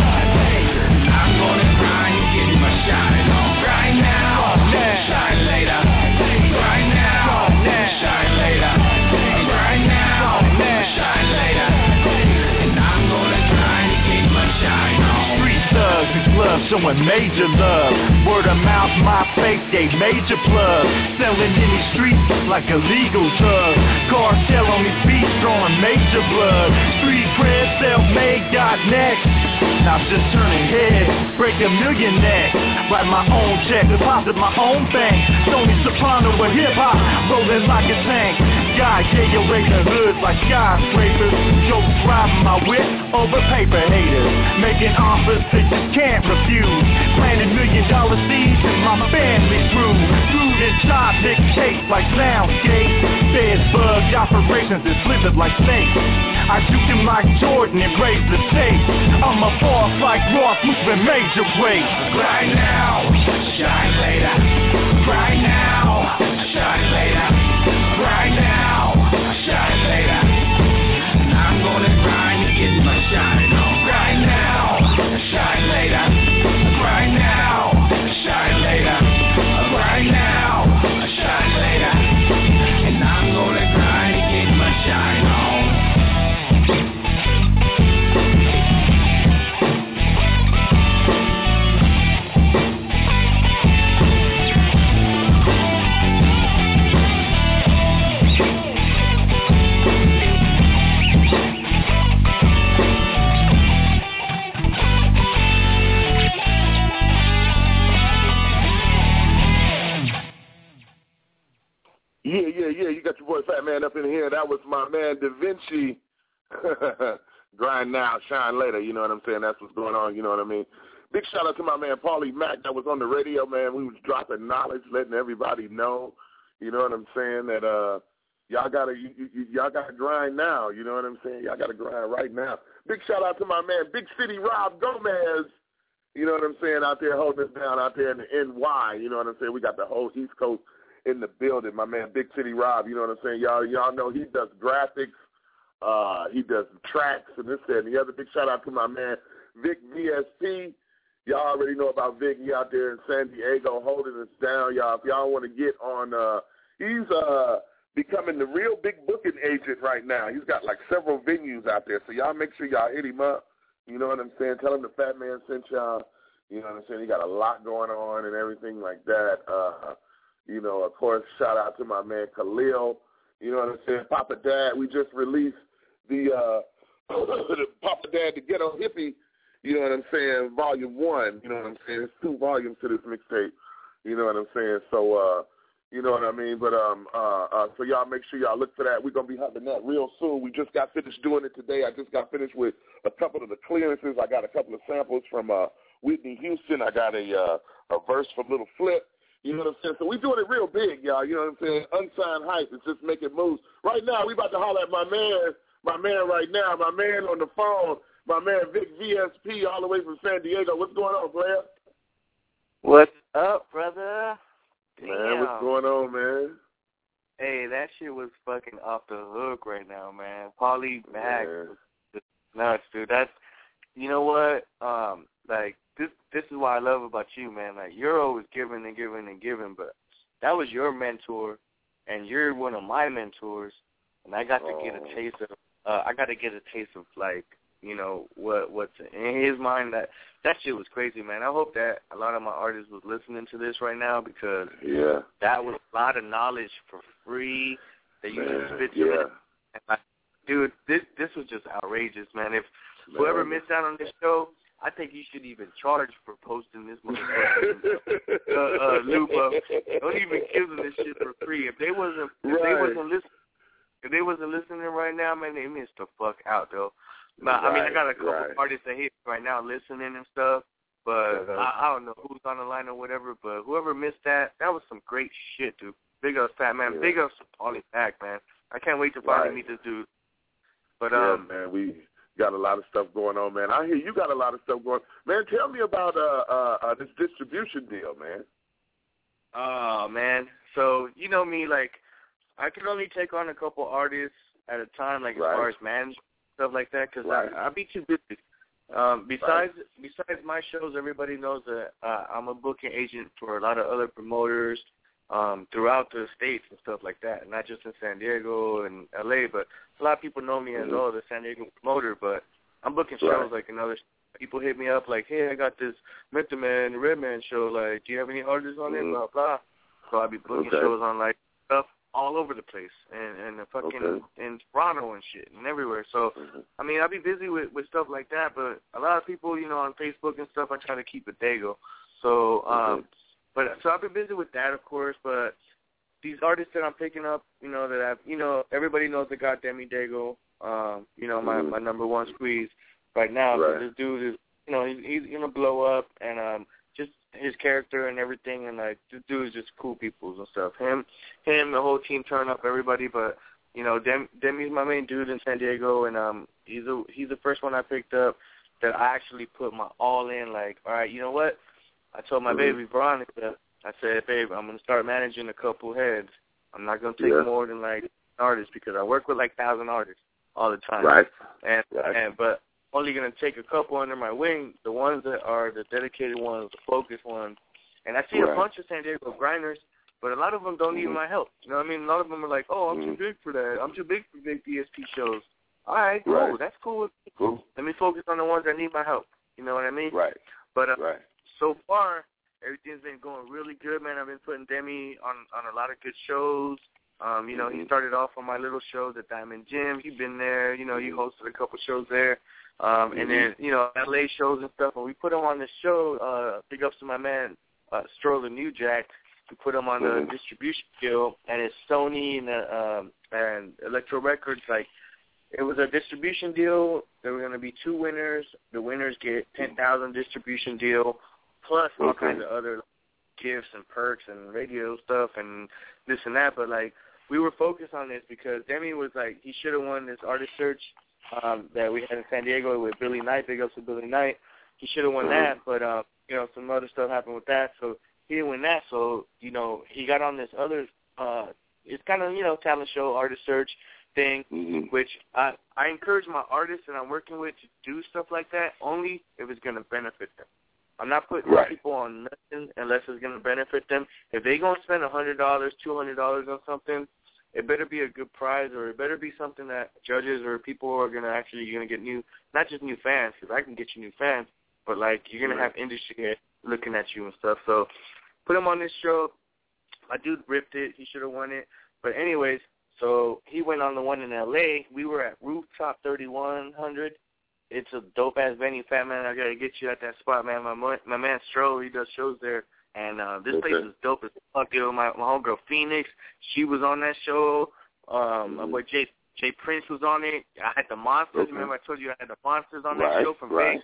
I'm gonna grind and get my shine on. Right now, shine later. Right now, shine later. Right now, shine later. And I'm gonna grind and get my shine on. Street thugs and clubs showing major love. Word of mouth, my face gave major plug. Selling in these streets like a legal drug. Cartel on these beats drawing major blood. Street cred, self-made, got next. Now just turning heads, break a million necks. Write my own check, deposit my own bank. Tony Soprano with hip-hop, rolling like a tank. God, yeah, you rate the hoods like skyscrapers. Jokes driving my whip over paper haters. Making offers they just can't refuse. Planting $1 million seeds in my family crew. Food and shot, dictate like soundscape. Beds, bugs, operations is slithered like snakes. I shoot them like Jordan and raise the stakes. I'm a boss like Ross, moving major weight. Right now, shine later. Right now, shine later. Right now, shine later. And I'm gonna grind and get my shine on. Right now, shine later. Right now, shine later. Right now, shine later. boy Fat Man up in here. That was my man Da Vinci. Grind now, shine later. You know what I'm saying? That's what's going on. You know what I mean? Big shout out to my man Paulie Mack that was on the radio, man. We was dropping knowledge, letting everybody know. You know what I'm saying? That y'all gotta grind now. You know what I'm saying? Y'all gotta grind right now. Big shout out to my man Big City Rob Gomez. You know what I'm saying? Out there holding us down out there in the NY. You know what I'm saying? We got the whole East Coast in the building. My man Big City Rob. You know what I'm saying? Y'all know he does graphics. He does tracks and this and the other. Big shout out to my man Vic VSP. Y'all already know about Vic. He out there in San Diego holding us down, y'all. If y'all want to get on, he's becoming the real big booking agent right now. He's got like several venues out there, so y'all make sure y'all hit him up. You know what I'm saying? Tell him the Fat Man sent y'all. You know what I'm saying? He got a lot going on and everything like that. You know, of course, shout out to my man Khalil. You know what I'm saying? Papa Dad, we just released the Papa Dad, the Ghetto Hippie. You know what I'm saying? Volume 1. You know what I'm saying? There's 2 volumes to this mixtape. You know what I'm saying? So, you know what I mean? But so y'all make sure y'all look for that. We're gonna be having that real soon. We just got finished doing it today. I just got finished with a couple of the clearances. I got a couple of samples from Whitney Houston. I got a verse from Little Flip. You know what I'm saying? So we doing it real big, y'all. You know what I'm saying? Unsigned hype. It's just making moves. Right now, we about to holler at my man right now, my man on the phone. My man Vic VSP all the way from San Diego. What's going on, player? What's up, brother? Man, what's going on, man? Hey, that shit was fucking off the hook right now, man. Paulie Mack was just nuts, dude. That's, you know what? Like, this is what I love about you, man. Like, you're always giving and giving and giving, but that was your mentor, and you're one of my mentors, and I got to get a taste of, like, you know, what's in his mind. That shit was crazy, man. I hope that a lot of my artists was listening to this right now, because that was a lot of knowledge for free that you just spit to it. And dude, this was just outrageous, man. If whoever missed out on this show, I think you should even charge for posting this motherfucking loop up. Don't even give them this shit for free. If they wasn't listening right now, man, they missed the fuck out, though. But, I mean, I got a couple artists that hit right now listening and stuff, but I don't know who's on the line or whatever, but whoever missed that was some great shit, dude. Big ups, Fat Man. Big ups to Paulie Mack, man. I can't wait to finally meet this dude. But, man, we got a lot of stuff going on, man. I hear you got a lot of stuff going on. Man, tell me about this distribution deal, man. Oh, man. So, you know me, like, I can only take on a couple artists at a time, like, as far as management, stuff like that, because I'll be too busy. Besides my shows, everybody knows that I'm a booking agent for a lot of other promoters throughout the states and stuff like that, not just in San Diego and L.A., but a lot of people know me as the San Diego promoter, but I'm booking shows like another. People hit me up like, hey, I got this Method Man, Redman show, like, do you have any artists on it, blah, blah. So I'll be booking shows on, like, stuff all over the place, and fucking in Toronto and shit, and everywhere. So, I mean, I'll be busy with stuff like that, but a lot of people, you know, on Facebook and stuff, I try to keep it dago. So, so I've been busy with that, of course, but these artists that I'm picking up, you know, that I've, you know, everybody knows the goddamn Dago, you know, my number one squeeze right now. So this dude is, you know, he's going to blow up, and just his character and everything, and, like, this dude is just cool people and stuff. Him, the whole team turn up, everybody, but, you know, Demi's my main dude in San Diego, and he's the first one I picked up that I actually put my all in, like, all right, you know what? I told my baby, Veronica, I said, babe, I'm going to start managing a couple heads. I'm not going to take more than, like, artists, because I work with, like, 1,000 artists all the time. But only going to take a couple under my wing, the ones that are the dedicated ones, the focused ones. And I see a bunch of San Diego grinders, but a lot of them don't need my help. You know what I mean? A lot of them are like, oh, I'm too big for that. I'm too big for big DSP shows. All right, cool. That's cool. Let me focus on the ones that need my help. You know what I mean? But so far, everything's been going really good, man. I've been putting Demi on a lot of good shows. You know, he started off on my little show, the Diamond Gym. He's been there. You know, he hosted a couple shows there. And then, you know, LA shows and stuff. When we put him on the show, big ups to my man, Stroller New Jack. We put him on a distribution deal, and it's Sony and Electro Records. Like, it was a distribution deal. There were going to be 2 winners. The winners get $10,000 distribution deal, plus all kinds of other gifts and perks and radio stuff and this and that. But, like, we were focused on this because Demi was like, he should have won this artist search that we had in San Diego with Billy Knight. Big ups to Billy Knight. He should have won that, but, you know, some other stuff happened with that. So he didn't win that. So, you know, he got on this other, it's kind of, you know, talent show, artist search thing, which I encourage my artists that I'm working with to do stuff like that only if it's going to benefit them. I'm not putting people on nothing unless it's going to benefit them. If they're going to spend $100, $200 on something, it better be a good prize, or it better be something that judges or people are going to actually get new, not just new fans, because I can get you new fans, but, like, you're going to have industry looking at you and stuff. So put him on this show. My dude ripped it. He should have won it. But anyways, so he went on the one in L.A. We were at Rooftop 3100. It's a dope-ass venue, Fat Man. I got to get you at that spot, man. My man Stro, he does shows there. And this place is dope as fuck. Yo, my homegirl Phoenix, she was on that show. My boy Jay Prince was on it. I had the Monsters. Remember I told you I had the Monsters on that show from Vegas.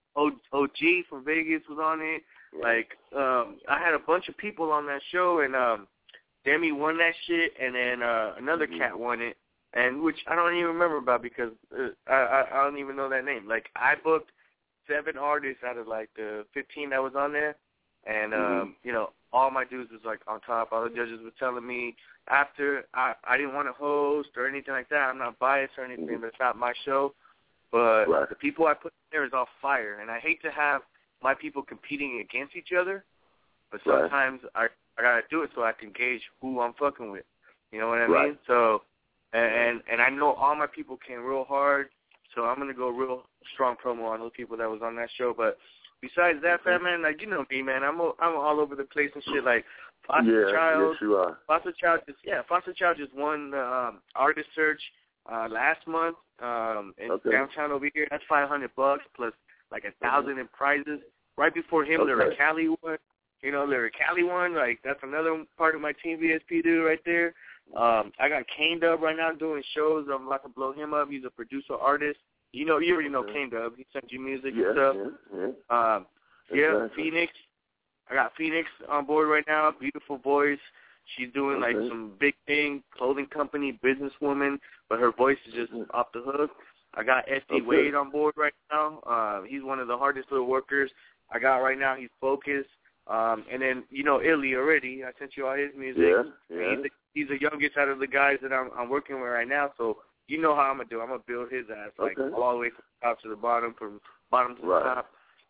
OG from Vegas was on it. Like, I had a bunch of people on that show, and Demi won that shit, and then another cat won it, and which I don't even remember about because I don't even know that name. Like, I booked 7 artists out of, like, the 15 that was on there, and, you know, all my dudes was, like, on top. All the judges were telling me after I didn't want to host or anything like that. I'm not biased or anything, but it's not my show. But the people I put in there is all fire, and I hate to have my people competing against each other, but sometimes I got to do it so I can gauge who I'm fucking with. You know what I mean? So, and I know all my people came real hard, so I'm going to go real strong promo on those people that was on that show. But besides that, Fat Man, like, you know me, man, I'm all over the place and shit. Like, Foster Child, yes, you are. Foster Child just won the artist search last month in downtown over here. That's $500 plus like 1,000 in prizes. Right before him, Lyric Cali won. You know, Lyric Cali won. Like, that's another part of my Team VSP dude right there. I got Kane Dub right now doing shows. I'm about to blow him up. He's a producer artist. You know, you already know Kane Dub. He sent you music and stuff. Phoenix. I got Phoenix on board right now. Beautiful voice. She's doing like some big thing, clothing company, businesswoman, but her voice is just off the hook. I got SD Wade on board right now. He's one of the hardest little workers I got right now. He's focused. And then, you know, Illy already. I sent you all his music. He's the youngest out of the guys that I'm working with right now, so you know how I'm going to do. I'm going to build his ass, like, all the way from top to the bottom, from bottom to the top.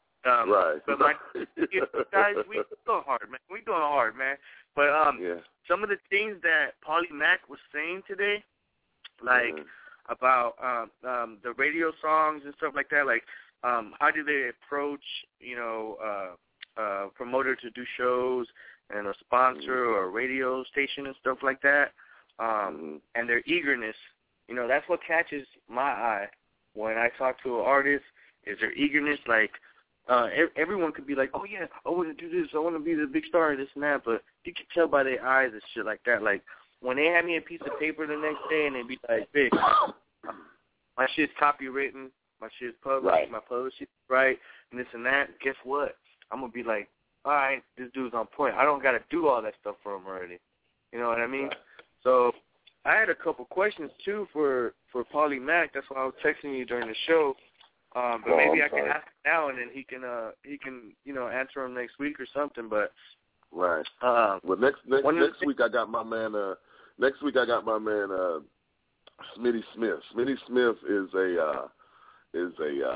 But, like, guys, we going hard, man. We going hard, man. But some of the things that Paulie Mac was saying today, like, about the radio songs and stuff like that, like, how do they approach, you know, promoter to do shows and a sponsor or a radio station and stuff like that, and their eagerness. You know, that's what catches my eye when I talk to an artist, is their eagerness. Like, everyone could be like, oh, yeah, I want to do this, I want to be the big star and this and that, but you can tell by their eyes and shit like that. Like, when they hand me a piece of paper the next day and they be like, Vic, my shit's copywritten, my shit's published, my publishing's right, and this and that, guess what? I'm going to be like, all right, this dude's on point. I don't got to do all that stuff for him already. You know what I mean? So I had a couple questions, too, for Paulie Mac. That's why I was texting you during the show. But maybe I can ask him now, and then he can you know, answer them next week or something. But well, next week I got my man. Smitty Smith. Smitty Smith is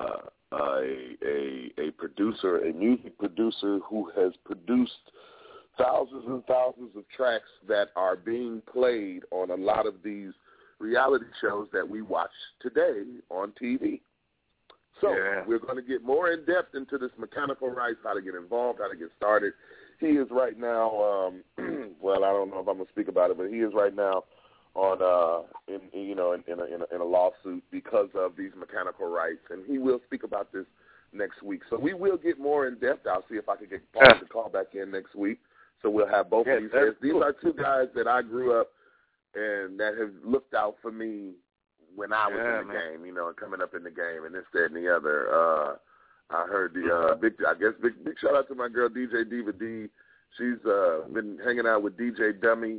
a producer, a music producer who has produced thousands and thousands of tracks that are being played on a lot of these reality shows that we watch today on TV. So we're going to get more in depth into this mechanical rights, how to get involved, how to get started. He is right now, well, I don't know if I'm going to speak about it, but he is right now on in a lawsuit because of these mechanical rights, and he will speak about this next week. So we will get more in depth. I'll see if I can get Paul to call back in next week So we'll have both of these guys. These cool. are two guys that I grew up and that have looked out for me when I was in the game, you know, and coming up in the game and this, that, and the other. I heard the big shout out to my girl DJ Diva D. She's been hanging out with DJ Dummy,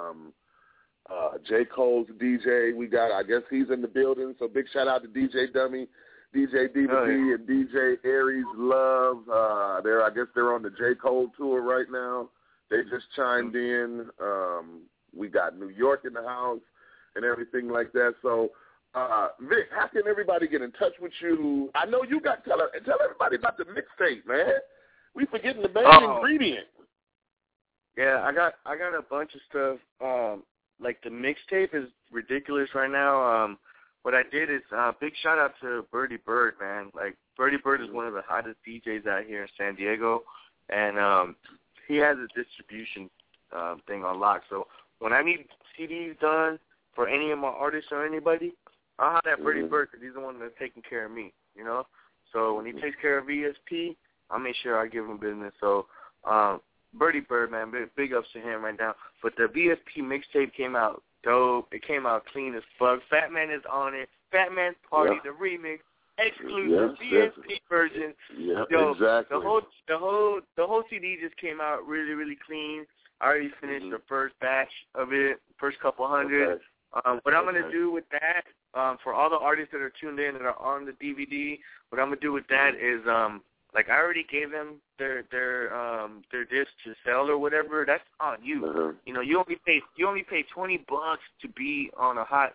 J. Cole's DJ. I guess he's in the building. So big shout out to DJ Dummy, DJ Diva D, and DJ Aries Love. I guess they're on the J. Cole tour right now. They just chimed in. We got New York in the house and everything like that. So, Vic, how can everybody get in touch with you? I know you got tell everybody about the mixtape, man. We forgetting the main ingredient. Yeah, I got a bunch of stuff. Like the mixtape is ridiculous right now. What I did is big shout out to Birdie Bird, man. Like Birdie Bird is one of the hottest DJs out here in San Diego, and he has a distribution thing on lock. So when I need CDs done for any of my artists or anybody, I'll have that Birdie Bird because he's the one that's taking care of me, you know. So when he takes care of VSP, I'll make sure I give him business. So Birdie Bird, man, big ups to him right now. But the VSP mixtape came out dope. It came out clean as fuck. Fat Man is on it. Fat Man's Party, the remix, exclusive VSP version. Yeah, Yo, exactly. The whole CD just came out really, really clean. I already finished the first batch of it, first couple hundred. What I'm gonna do with that, for all the artists that are tuned in that are on the DVD, what I'm gonna do with that is, like I already gave them their disc to sell or whatever. That's on you. You know, you only pay $20 to be on a hot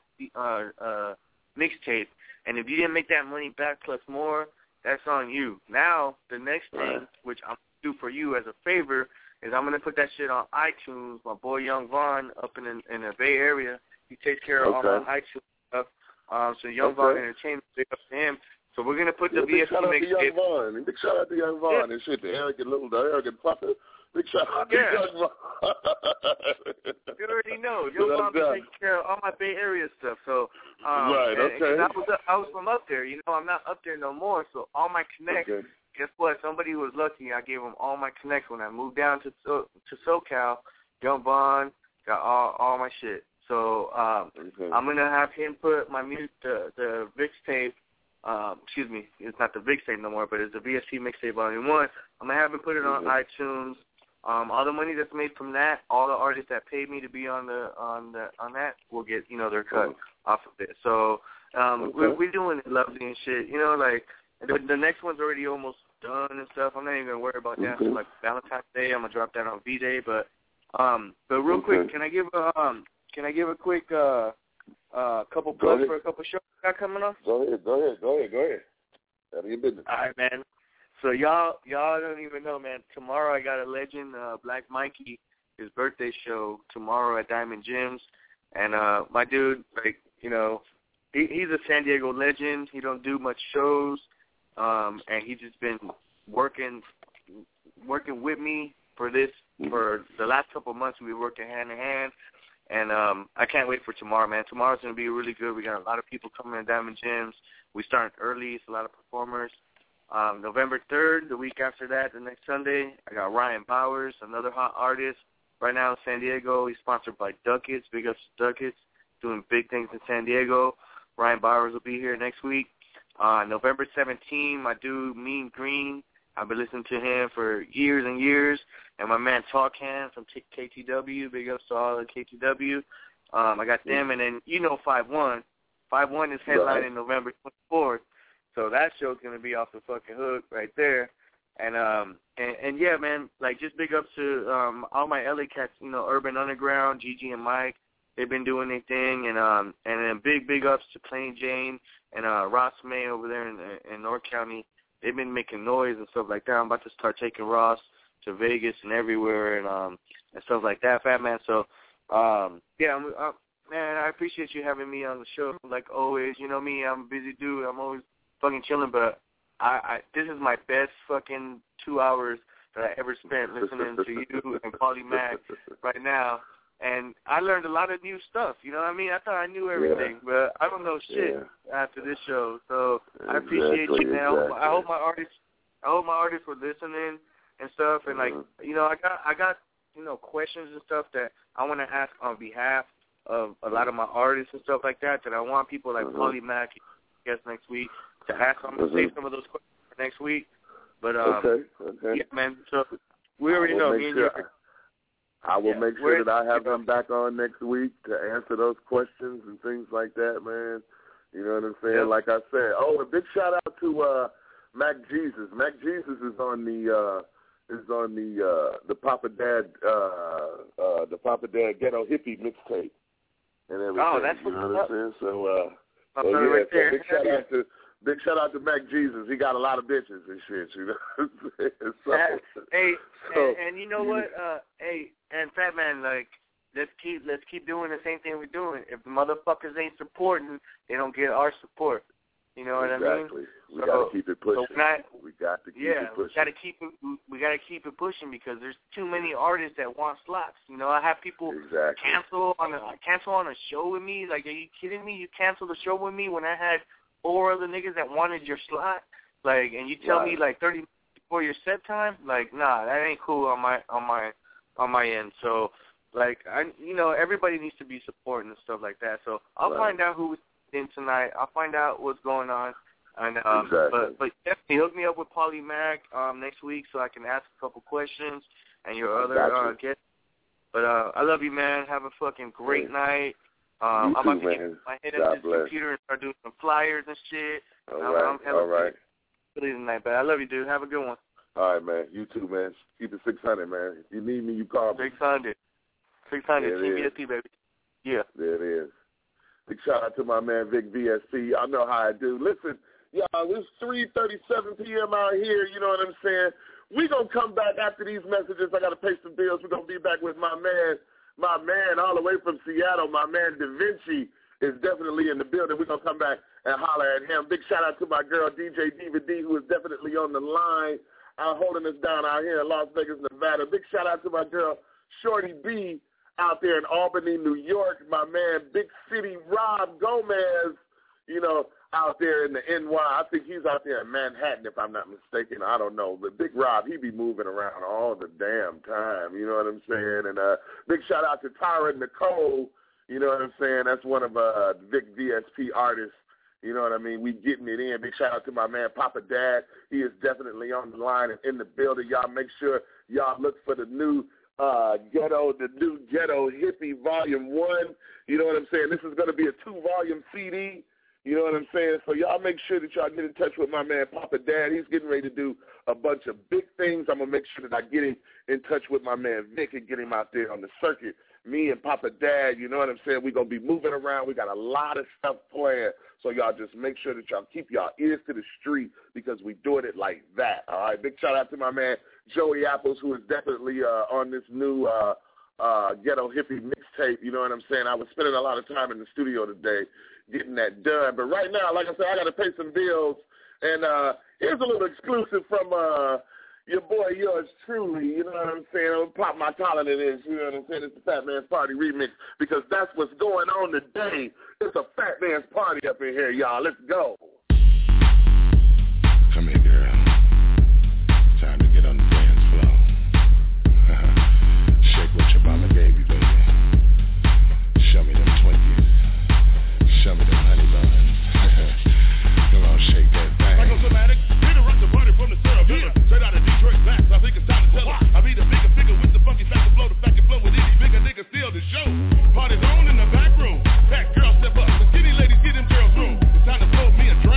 mixtape, and if you didn't make that money back plus more, that's on you. Now the next thing, which I'm gonna do for you as a favor, is I'm gonna put that shit on iTunes. My boy Young Vaughn up in the Bay Area, he takes care of all my iTunes stuff. So Young Vaughn Entertainment, big up to him. So we're gonna put the VSP mixtape. Big shout out to Young Vaughn and shit. The arrogant fucker. Big shout out to Young Vaughn. You already know. Young Vaughn been taking care of all my Bay Area stuff. So I was from up there. You know, I'm not up there no more. So all my connects. Guess what? Somebody was lucky. I gave them all my connects when I moved down to SoCal. Young Vaughn got all my shit. So I'm gonna have him put my music, the Vic's tape. Excuse me, it's not the Vic's tape no more, but it's the VSP mixtape volume 1. I'm gonna have him put it on iTunes. All the money that's made from that, all the artists that paid me to be on that will get, you know, their cut off of it. So we're doing it lovely and shit. You know, like the next one's already almost done and stuff. I'm not even gonna worry about that. So like Valentine's Day, I'm gonna drop that on V-Day. But real quick, can I give a quick couple plugs for a couple shows I got coming up? Go ahead. That'll your business. All right, man. So y'all don't even know, man. Tomorrow I got a legend, Black Mikey, his birthday show tomorrow at Diamond Gyms, and my dude, like, you know, he's a San Diego legend. He don't do much shows, and he's just been working with me for the last couple of months. We were working hand in hand. And I can't wait for tomorrow, man. Tomorrow's going to be really good. We got a lot of people coming to Diamond Gyms. We start early. It's a lot of performers. November 3rd, the week after that, the next Sunday, I got Ryan Bowers, another hot artist right now in San Diego. He's sponsored by Ducats. Big ups to Ducats, doing big things in San Diego. Ryan Bowers will be here next week. November 17th, my dude Mean Green. I've been listening to him for years and years. And my man Talkhand from KTW, big ups to all the KTW. I got them, and then you know 5-1. 5-1 is headlining November 24th, so that show's gonna be off the fucking hook right there. And yeah, man, like just big ups to all my LA cats, you know, Urban Underground, Gigi and Mike. They've been doing their thing, and then big ups to Plain Jane and Ross May over there in North County. They've been making noise and stuff like that. I'm about to start taking Ross to Vegas and everywhere and stuff like that, Fat Man. So, yeah, man, I appreciate you having me on the show like always. You know me, I'm a busy dude. I'm always fucking chilling, but this is my best fucking 2 hours that I ever spent listening to you and Paulie Mac right now. And I learned a lot of new stuff, you know what I mean? I thought I knew everything, but I don't know shit after this show. So I appreciate you, man. I hope my artists were listening and stuff. And like, you know, I got questions and stuff that I want to ask on behalf of a lot of my artists and stuff like that I want people like Polly Mac, guess next week, to ask. I'm going to save some of those questions for next week. But, okay. Yeah, man, so we already know. I will make sure that I have them back on next week to answer those questions and things like that, man. You know what I'm saying? Yep. Like I said. Oh, a big shout out to Mac Jesus. Mac Jesus is on the Papa Dad Ghetto Hippie mixtape and everything. Oh, that's you know what I'm saying? So right there. Big shout out to Mac Jesus. He got a lot of bitches and shit, you know what I'm saying? And you know what? And Fat Man, like, let's keep doing the same thing we're doing. If the motherfuckers ain't supporting, they don't get our support. You know what I mean? Exactly. We gotta keep it pushing. We got to keep it pushing. We gotta keep it pushing because there's too many artists that want slots. You know, I have people cancel on a show with me. Like, are you kidding me? You canceled the show with me when I had 4 other niggas that wanted your slot. Like, and you tell me like 30 minutes before your set time. Like, nah, that ain't cool on my end. So, like, everybody needs to be supporting and stuff like that. So I'll find out who's in tonight. I'll find out what's going on. And but definitely hook me up with Polly Mac next week so I can ask a couple questions and your other guests. But I love you, man. Have a fucking great night. I'm about to get my head up to this computer and start doing some flyers and shit. All right. Tonight, but I love you, dude. Have a good one. All right, man. You too, man. Keep it 600, man. If you need me, you call me. 600. TBSP, baby. Yeah. There it is. Big shout out to my man Vic VSP. I know how I do. Listen, y'all, it's 3:37 p.m. out here. You know what I'm saying? We gonna come back after these messages. I gotta pay some bills. We're gonna be back with my man all the way from Seattle. My man Da Vinci is definitely in the building. We're gonna come back and holler at him. Big shout out to my girl DJ Diva D, who is definitely on the line, holding us down out here in Las Vegas, Nevada. Big shout out to my girl Shorty B out there in Albany, New York. My man Big City Rob Gomez, out there in the NY. I think he's out there in Manhattan, if I'm not mistaken. I don't know. But Big Rob, he be moving around all the damn time. You know what I'm saying? And big shout out to Tyra Nicole. You know what I'm saying? That's one of Vic VSP artists. You know what I mean? We getting it in. Big shout out to my man Papa Dad. He is definitely on the line and in the building. Y'all make sure y'all look for the new Ghetto Hippie Volume 1. You know what I'm saying? This is going to be a 2-volume CD. You know what I'm saying? So y'all make sure that y'all get in touch with my man Papa Dad. He's getting ready to do a bunch of big things. I'm going to make sure that I get him in touch with my man Vic and get him out there on the circuit. Me and Papa Dad, you know what I'm saying? We're going to be moving around. We got a lot of stuff planned. So y'all just make sure that y'all keep y'all ears to the street because we doing it like that. All right? Big shout out to my man Joey Apples, who is definitely on this new Ghetto Hippie mixtape. You know what I'm saying? I was spending a lot of time in the studio today getting that done. But right now, like I said, I got to pay some bills. And here's a little exclusive from your boy, yours truly. You know what I'm saying? I'm going to pop my collar to this. You know what I'm saying? It's the Fat Man's Party remix because that's what's going on today. It's a Fat Man's Party up in here, y'all. Let's go. Come here, girl. Time to get on the dance floor. Shake what your mama gave you, baby. Show me them Twinkies. Show me them honey buns. Come on, shake that thing. Psychosomatic, here to rock the party from the syrup. Straight out of Detroit Max, I think it's time to tell her. I be the bigger figure with the funky back and flow, the back and flow with any bigger nigga steal the show. Party's on in the back room. Fat girl step up, the skinny ladies get them girls room. It's time to blow me a drink.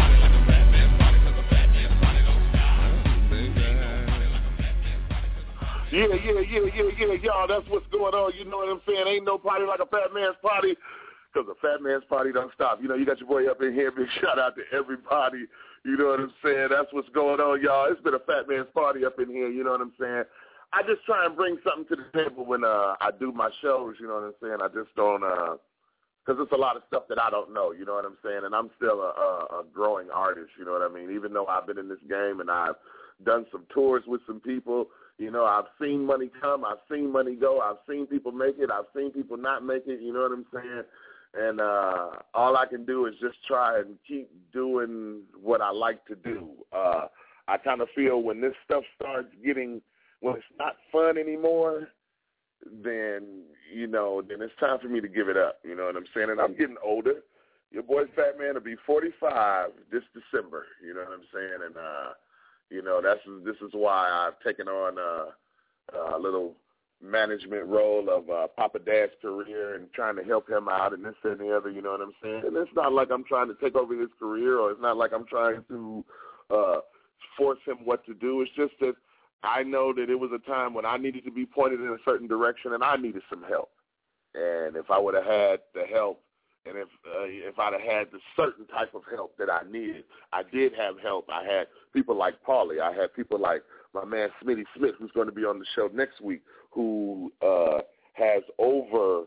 Yeah, y'all, that's what's going on. You know what I'm saying? Ain't no party like a fat man's party, because a fat man's party don't stop. You know, you got your boy up in here. Big shout out to everybody. You know what I'm saying? That's what's going on, y'all. It's been a fat man's party up in here. You know what I'm saying? I just try and bring something to the table when I do my shows. You know what I'm saying? I just don't, because it's a lot of stuff that I don't know. You know what I'm saying? And I'm still a growing artist. You know what I mean? Even though I've been in this game and I've done some tours with some people. You know, I've seen money come, I've seen money go, I've seen people make it, I've seen people not make it, you know what I'm saying? And all I can do is just try and keep doing what I like to do. I kind of feel when this stuff starts getting, when it's not fun anymore, then, you know, then it's time for me to give it up, you know what I'm saying? And I'm getting older. Your boy Fat Man will be 45 this December, you know what I'm saying? And, you know, this is why I've taken on a little management role of Papa Dad's career and trying to help him out and this and the other, you know what I'm saying? And it's not like I'm trying to take over his career or it's not like I'm trying to force him what to do. It's just that I know that it was a time when I needed to be pointed in a certain direction and I needed some help. And if I would have had the help, and if I'd have had the certain type of help that I needed, I did have help. I had people like Paulie. I had people like my man Smitty Smith, who's going to be on the show next week, who has over,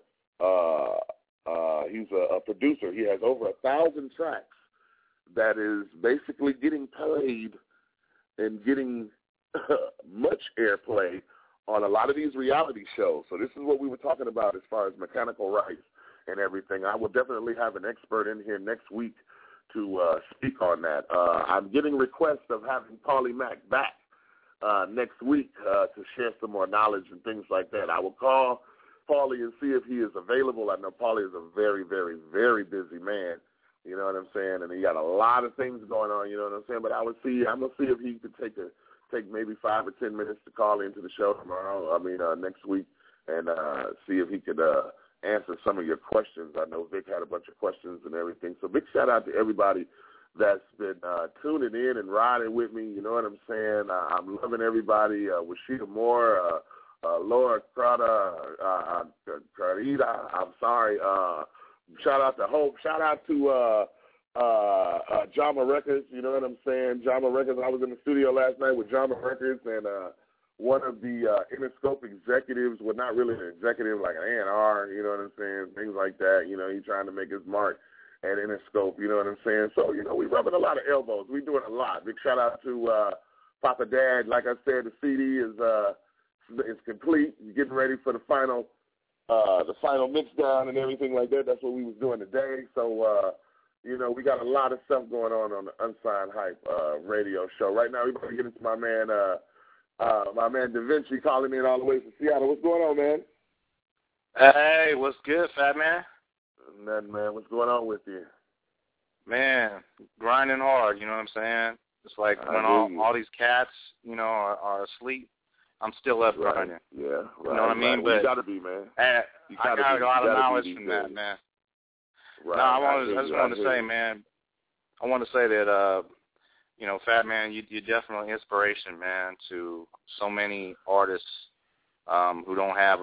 he's a producer. He has over 1,000 tracks that is basically getting played and getting much airplay on a lot of these reality shows. So this is what we were talking about as far as mechanical rights and everything. I will definitely have an expert in here next week to speak on that. I'm getting requests of having Paulie Mack back next week to share some more knowledge and things like that. I will call Paulie and see if he is available. I know Paulie is a very, very, very busy man. You know what I'm saying? And he got a lot of things going on, you know what I'm saying? But I'm going to see if he could take maybe 5 or 10 minutes to call into the show next week and see if he could answer some of your questions. I know Vic had a bunch of questions and everything. So big shout out to everybody that's been tuning in and riding with me. You know what I'm saying? I'm loving everybody. Washida Moore, Laura Carita, I'm sorry. Shout out to Hope. Shout out to Jama Records. You know what I'm saying? Jama Records. I was in the studio last night with Jama Records and one of the Interscope executives, well, not really an executive, like an A&R, you know what I'm saying, things like that. You know, he's trying to make his mark at Interscope, you know what I'm saying? So, you know, we rubbing a lot of elbows. We doing a lot. Big shout out to Papa Dad. Like I said, the CD is complete. We're getting ready for the final mix down and everything like that. That's what we was doing today. So, you know, we got a lot of stuff going on the Unsigned Hype radio show. Right now, we're going to get into my man Da Vinci calling in all the way from Seattle. What's going on, man? Hey, what's good, Fat Man? Nothing, man. What's going on with you? Man, grinding hard, you know what I'm saying? It's like when all these cats, you know, are asleep, I'm still up grinding. Yeah, right. You know what I mean? But you gotta be, man. I got a lot of knowledge from that, man. Right. No, I just wanted to say, man, I want to say that, you know, Fat Man, you're definitely inspiration, man, to so many artists who don't have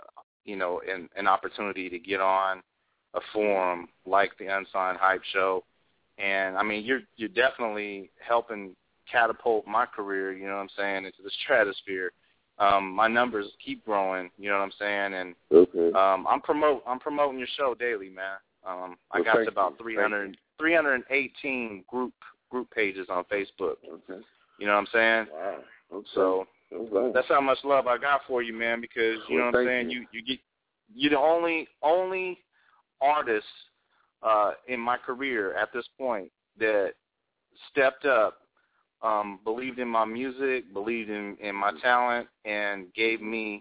an opportunity to get on a forum like the Unsigned Hype Show. And I mean, you're definitely helping catapult my career, you know what I'm saying, into the stratosphere. My numbers keep growing, you know what I'm saying, and I'm promoting your show daily, man. I got to about 318 group pages on Facebook. Okay. You know what I'm saying? Wow. Okay. So that's how much love I got for you, man, because you know what I'm saying, you're the only artist in my career at this point that stepped up, believed in my music, believed in my talent, and gave me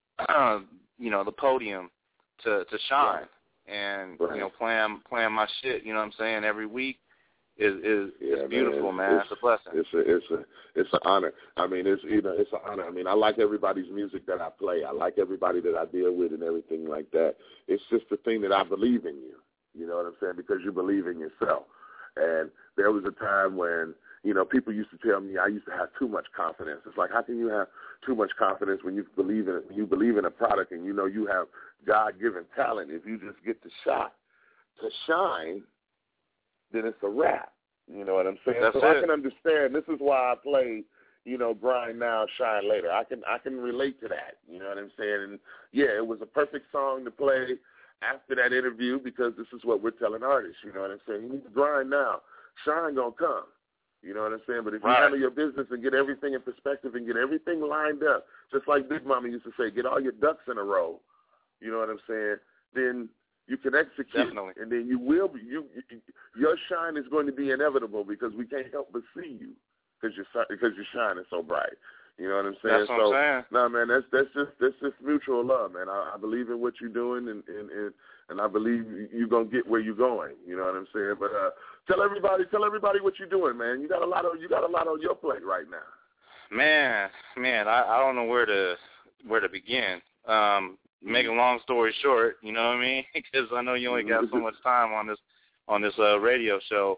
the podium to shine. And you know, playing my shit, you know what I'm saying, every week is beautiful, man. It's a blessing. It's an honor. I mean, it's an honor. I mean, I like everybody's music that I play. I like everybody that I deal with and everything like that. It's just the thing that I believe in you. You know what I'm saying? Because you believe in yourself. And there was a time when, you know, people used to tell me I used to have too much confidence. It's like, how can you have too much confidence when you believe in it, when you believe in a product and you know you have God-given talent? If you just get the shot to shine, then it's a wrap. You know what I'm saying? That's so it. I can understand. This is why I play, you know, Grind Now, Shine Later. I can relate to that. You know what I'm saying? And yeah, it was a perfect song to play after that interview because this is what we're telling artists. You know what I'm saying? You need to grind now. Shine gonna come. You know what I'm saying? But if you handle your business and get everything in perspective and get everything lined up, just like Big Mama used to say, get all your ducks in a row, you know what I'm saying, then you can execute. Definitely. And then you will be, your shine is going to be inevitable because we can't help but see you because you're shining so bright. You know what I'm saying? That's what I'm saying. No, man, that's just mutual love, man. I believe in what you're doing, and I believe you're gonna get where you're going. You know what I'm saying? But tell everybody what you're doing, man. You got a lot on your plate right now. Man, I don't know where to begin. Make a long story short, you know what I mean? Because I know you only got so much time on this radio show.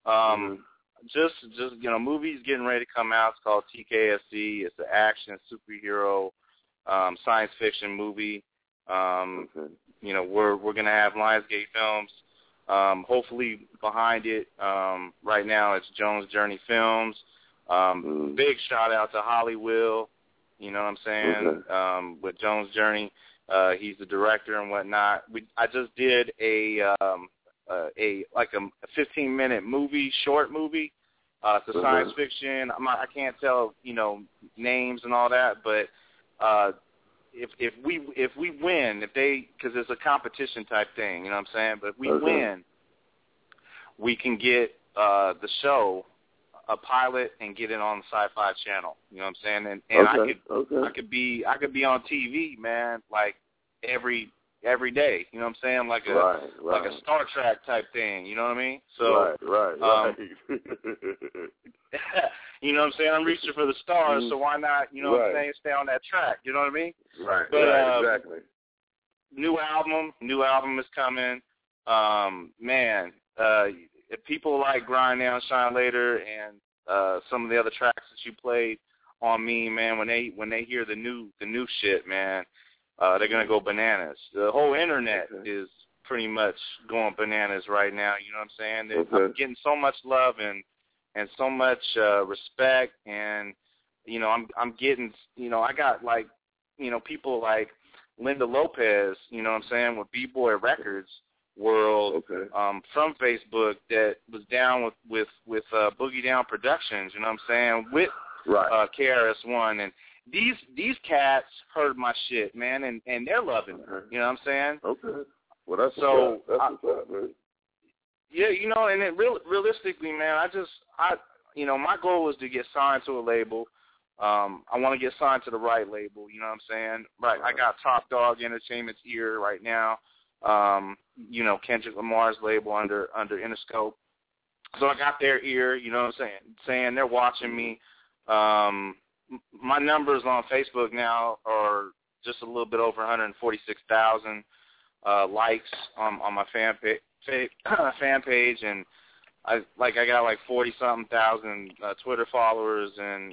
Just you know, movies getting ready to come out. It's called TKSC. It's an action superhero science fiction movie. You know, we're gonna have Lionsgate Films. Hopefully behind it. Right now it's Jones Journey Films. Big shout out to Hollywood. You know what I'm saying? With Jones Journey, he's the director and whatnot. I just did a 15-minute short movie. It's a science fiction. I can't tell, you know, names and all that, but if we win, because it's a competition type thing, you know what I'm saying? But if we win, we can get the show a pilot and get it on the Sci-Fi Channel. You know what I'm saying? And I could be on TV, man, like every day. You know what I'm saying? Like a Star Trek type thing. You know what I mean? So right. you know what I'm saying? I'm reaching for the stars, so why not? You know what I'm saying? Stay on that track. You know what I mean? Right. But, exactly. New album is coming. Man, if people like Grind Now, Shine Later, and some of the other tracks that you played on me, man, when they hear the new shit, man, they're gonna go bananas. The whole internet is pretty much going bananas right now. You know what I'm saying? I'm getting so much love and so much respect, and you know, I'm getting, you know, I got like, you know, people like Linda Lopez, you know what I'm saying, with B-Boy Records World, from Facebook, that was down with Boogie Down Productions, you know what I'm saying, with KRS-One, and these cats heard my shit, man, and they're loving it, you know what I'm saying? Well, that's so what's up, man. Yeah, you know, and realistically, man, you know, my goal is to get signed to a label. I want to get signed to the right label, you know what I'm saying? Right, I got Top Dog Entertainment's ear right now. You know, Kendrick Lamar's label under Interscope. So I got their ear, you know what I'm saying they're watching me. My numbers on Facebook now are just a little bit over 146,000 likes on my fan page, and I got like 40-something thousand Twitter followers, and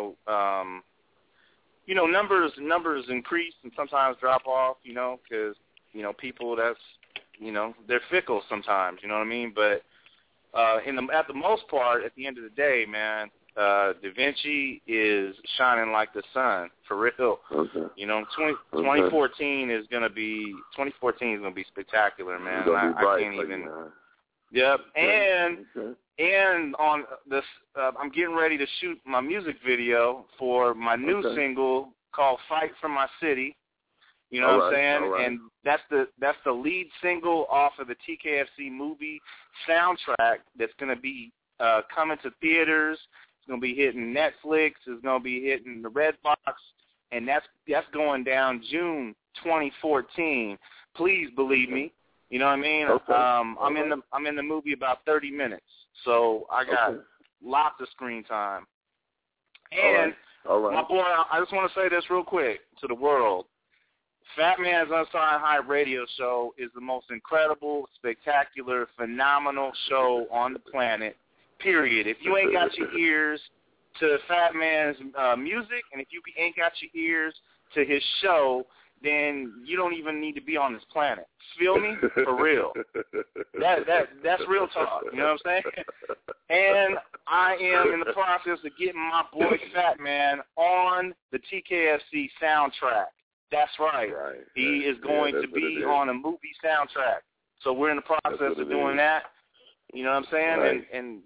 numbers increase and sometimes drop off, because people they're fickle sometimes, you know what I mean? But at the most part, at the end of the day, man, Da Vinci is shining like the sun, for real. Okay. 2014 is gonna be spectacular, man. I can't even. Yep. And on this, I'm getting ready to shoot my music video for my new single called "Fight for My City." You know what I'm saying? Right. And that's the lead single off of the TKFC movie soundtrack that's going to be coming to theaters. It's going to be hitting Netflix. It's going to be hitting the Redbox, and that's going down June 2014. Please believe me. You know what I mean? Okay. I'm in the movie about 30 minutes, so I got lots of screen time. And All right. my boy, I just want to say this real quick to the world. Fat Man's Unsigned Hype radio show is the most incredible, spectacular, phenomenal show on the planet, period. If you ain't got your ears to Fat Man's music, and if you ain't got your ears to his show, then you don't even need to be on this planet. Feel me? For real. That's real talk. You know what I'm saying? And I am in the process of getting my boy Fat Man on the TKFC soundtrack. That's right. He is going to be on a movie soundtrack. So we're in the process of doing that. You know what I'm saying? Right. And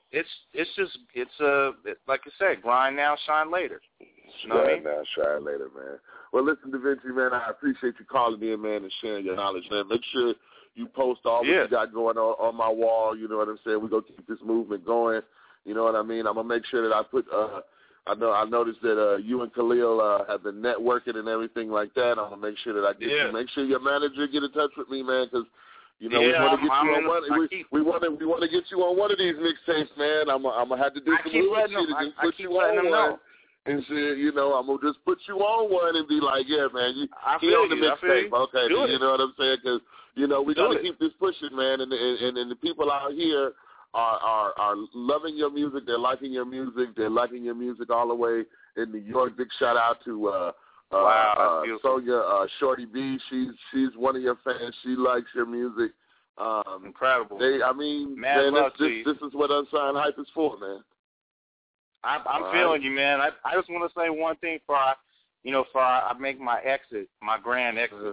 it's like I said, grind now, shine later. You know what I mean? Now, shine later, man. Well, listen, Da Vinci, man, I appreciate you calling in, man, and sharing your knowledge, man. Make sure you post all what you got going on my wall. You know what I'm saying? We're going to keep this movement going. You know what I mean? I'm going to make sure that I put I noticed that you and Khalil have been networking and everything like that. I'm going to make sure that I get you. Make sure your manager get in touch with me, man, because we want to get you on one. We want to get you on one of these mixtapes, man. I'm gonna have to do some movie shit and just put you on one. And say, I'm gonna just put you on one and be like, yeah, man, you on the mixtape, okay? You know what I'm saying? Because we got to keep this pushing, man. And the people out here are loving your music. They're liking your music. They're liking your music all the way in New York. Big shout out to Sonia Shorty B. She's one of your fans. She likes your music. Incredible. Man, this is what Unsigned Hype is for, man. I'm feeling you, man. I just want to say one thing before I make my exit, my grand exit.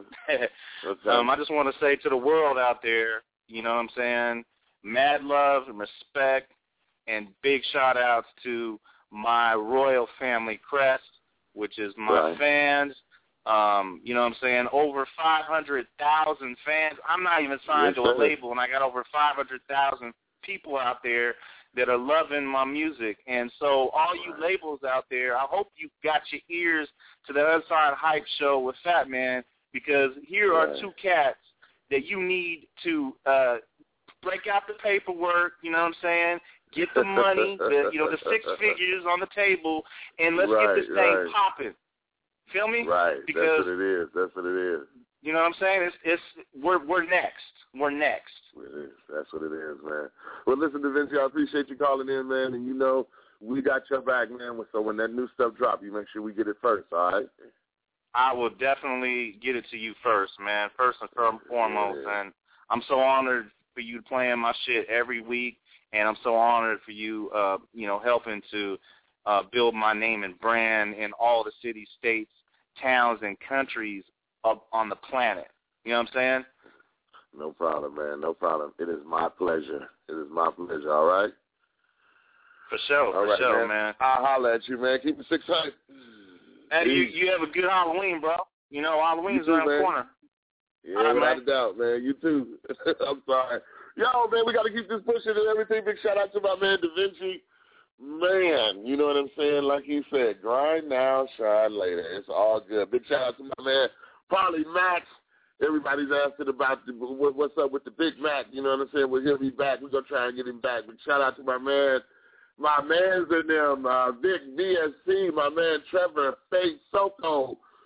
I just want to say to the world out there, you know what I'm saying, mad love and respect and big shout-outs to my royal family crest, which is my fans. You know what I'm saying, over 500,000 fans. I'm not even signed to a label, and I got over 500,000 people out there that are loving my music. And so all you labels out there, I hope you got your ears to the Unsigned Hype show with Fat Man, because here are two cats that you need to break out the paperwork, you know what I'm saying, get the money, the 6 figures on the table, and let's get this thing popping. Feel me? Right. Because That's what it is. You know what I'm saying? We're next. We're next. That's what it is, man. Well, listen, Da Vinci, I appreciate you calling in, man, and we got your back, man. So when that new stuff drop, you make sure we get it first, all right? I will definitely get it to you first, man, first and foremost. And I'm so honored for you playing my shit every week, and I'm so honored for you, helping to build my name and brand in all the cities, states, towns, and countries up on the planet. You know what I'm saying? No problem, man. No problem. It is my pleasure. All right? For sure, man. I'll holler at you, man. Keep it 600. Hey, you have a good Halloween, bro. Halloween's around the corner. Yeah, without a doubt, man. You too. I'm sorry. Yo, man, we got to keep this pushing and everything. Big shout out to my man, Da Vinci. Man, you know what I'm saying? Like he said, grind now, shine later. It's all good. Big shout out to my man, Polly Max. Everybody's asking about what's up with the Big Mac. You know what I'm saying? Well, he'll be back. We're going to try and get him back. But shout out to my man's in them, Vic, VSC, my man Trevor, Faith, Soko,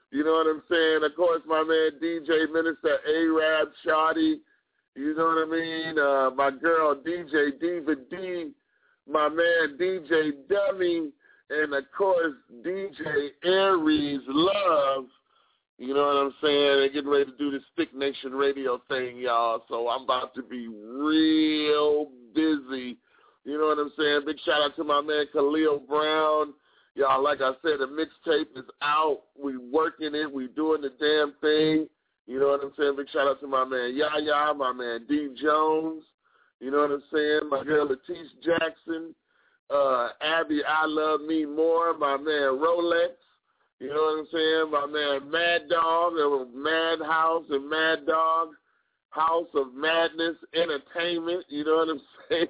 You know what I'm saying? Of course, my man DJ Minister A-Rab Shawty. You know what I mean? My girl DJ Diva D. My man DJ Dummy. And, of course, DJ Aries Love. You know what I'm saying? They're getting ready to do this Stick Nation radio thing, y'all. So I'm about to be real busy. You know what I'm saying? Big shout out to my man Khalil Brown. Y'all, like I said, the mixtape is out. We working it. We doing the damn thing. You know what I'm saying? Big shout out to my man Yaya, my man D Jones. You know what I'm saying? My girl Letice Jackson. Abby, I Love Me More. My man Rolex. You know what I'm saying? My man Mad Dog, Madhouse and Mad Dog, House of Madness Entertainment. You know what I'm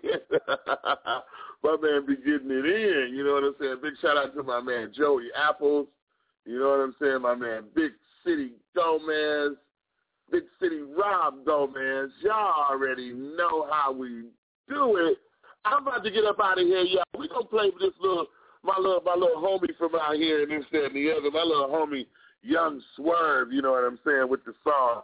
saying? My man be getting it in. You know what I'm saying? Big shout out to my man Joey Apples. You know what I'm saying? My man Big City Gomez, Big City Rob Gomez. Y'all already know how we do it. I'm about to get up out of here, y'all. We gonna play with this my little homie from out here and this, that, and the other. My little homie Young Swerve. You know what I'm saying, with the song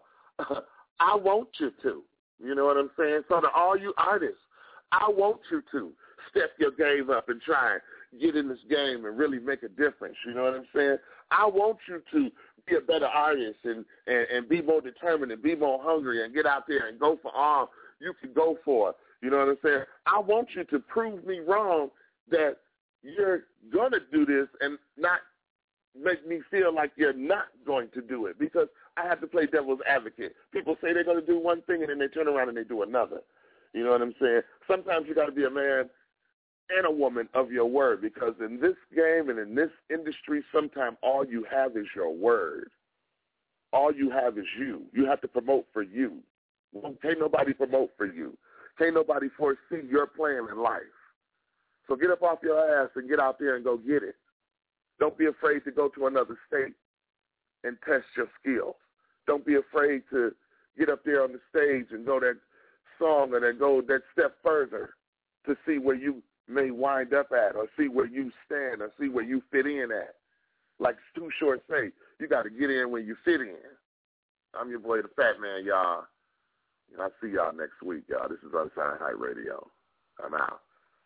I Want You To. You know what I'm saying? So to all you artists, I want you to step your game up and try and get in this game and really make a difference. You know what I'm saying? I want you to be a better artist and be more determined and be more hungry and get out there and go for all you can go for. You know what I'm saying? I want you to prove me wrong that you're going to do this and not make me feel like you're not going to do it, because I have to play devil's advocate. People say they're going to do one thing and then they turn around and they do another. You know what I'm saying? Sometimes you got to be a man and a woman of your word, because in this game and in this industry, sometimes all you have is your word. All you have is you. You have to promote for you. Can't nobody promote for you. Can't nobody foresee your plan in life. So get up off your ass and get out there and go get it. Don't be afraid to go to another state and test your skills. Don't be afraid to get up there on the stage and go that song or then go that step further to see where you may wind up at, or see where you stand, or see where you fit in at. Like Too Short say, you got to get in when you fit in. I'm your boy, the Fat Man, y'all. And I'll see y'all next week, y'all. This is Unsigned Hype Radio. I'm out.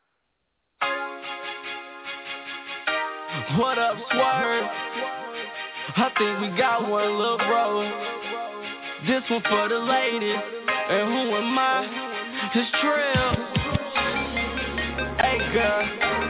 What up, Swerve? I think we got one, little bro. This one for the ladies. And who am I? It's Trill. Hey, girl.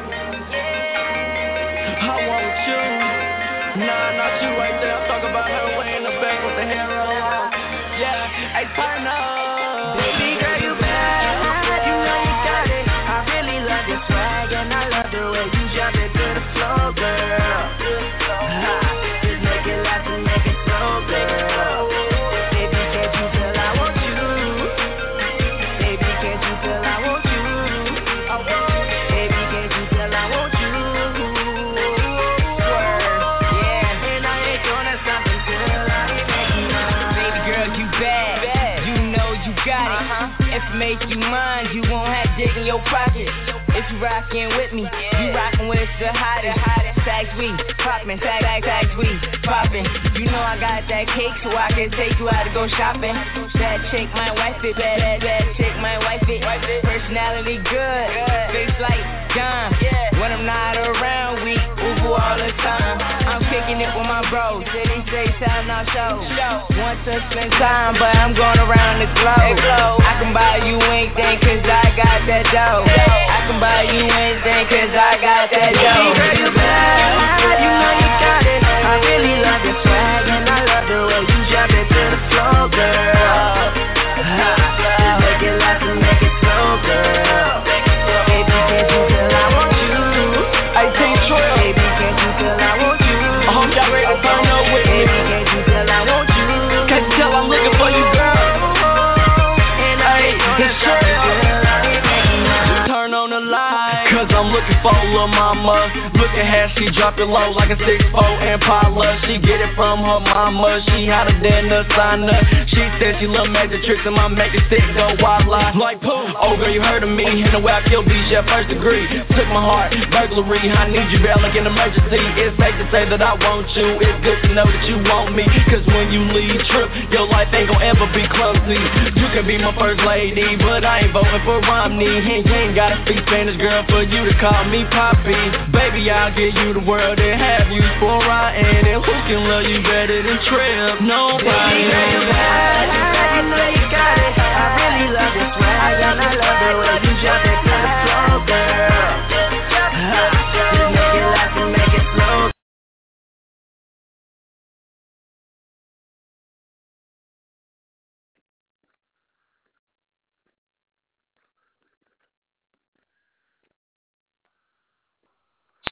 I want you. Nah, not you right there. I'm talking about her way in the back with the hair on. Yeah, hey, turn up. Baby girl, you bad. You know you got it. I really love your swag, and I love the way you jump it to the floor, girl. Just make it last and make it slow, girl. Baby, can't you tell I want you? Baby, can't you tell I want you? Baby, can't you tell I want you? Yeah, and I ain't gonna stop until I make you mine. Baby girl, you bad. You know you got it. If it make you mine, you won't have dick in your pocket. If you rockin' with me, you rockin' with the hottest. Tags we poppin', tags we poppin'. You know I got that cake, so I can take you out to go shopping. That chick might wife it, bad chick might wife it. Personality good, face like John. When I'm not around, we ooh all the time. I'm kicking it with my bros, city straight time now show. Want to spend time, but I'm going around the globe. I can buy you anything, cause I got that dough. I can buy you anything, cause I got that dough. Girl, you bad, you know you got it. I really love your swag, and I love the way you jump into the floor, girl. Just make it last and make it slow, girl. Baby, can't you tell I want you? I take Troy. Baby, can't you tell I want you? I hope y'all ready to turn up with me. Baby, can't you tell I want you? Can't you tell I'm looking for you, girl? And I ain't gonna stop until I turn on the light, cause I'm looking for a little mama. Looking talking hash, she drop it low like a 6'4" Impala. She get it from her mama, she hotter than the sauna. She said she love magic tricks and my magic stick go wildlife like poo. Oh girl, you heard of me, in the way I killed these, yeah, first degree. Took my heart, burglary, I need you back like an emergency. It's safe to say that I want you, it's good to know that you want me. Cause when you leave trip, your life ain't gon' ever be clumsy. You can be my first lady, but I ain't voting for Romney. And you ain't gotta speak Spanish, girl, for you to call me Poppy. Baby, I'll give you the world and have you for a ride. And who can love you better than Trip? Nobody. Baby, you got it, you know you got it. I really love this swag, and I love the way you jump it to the floor.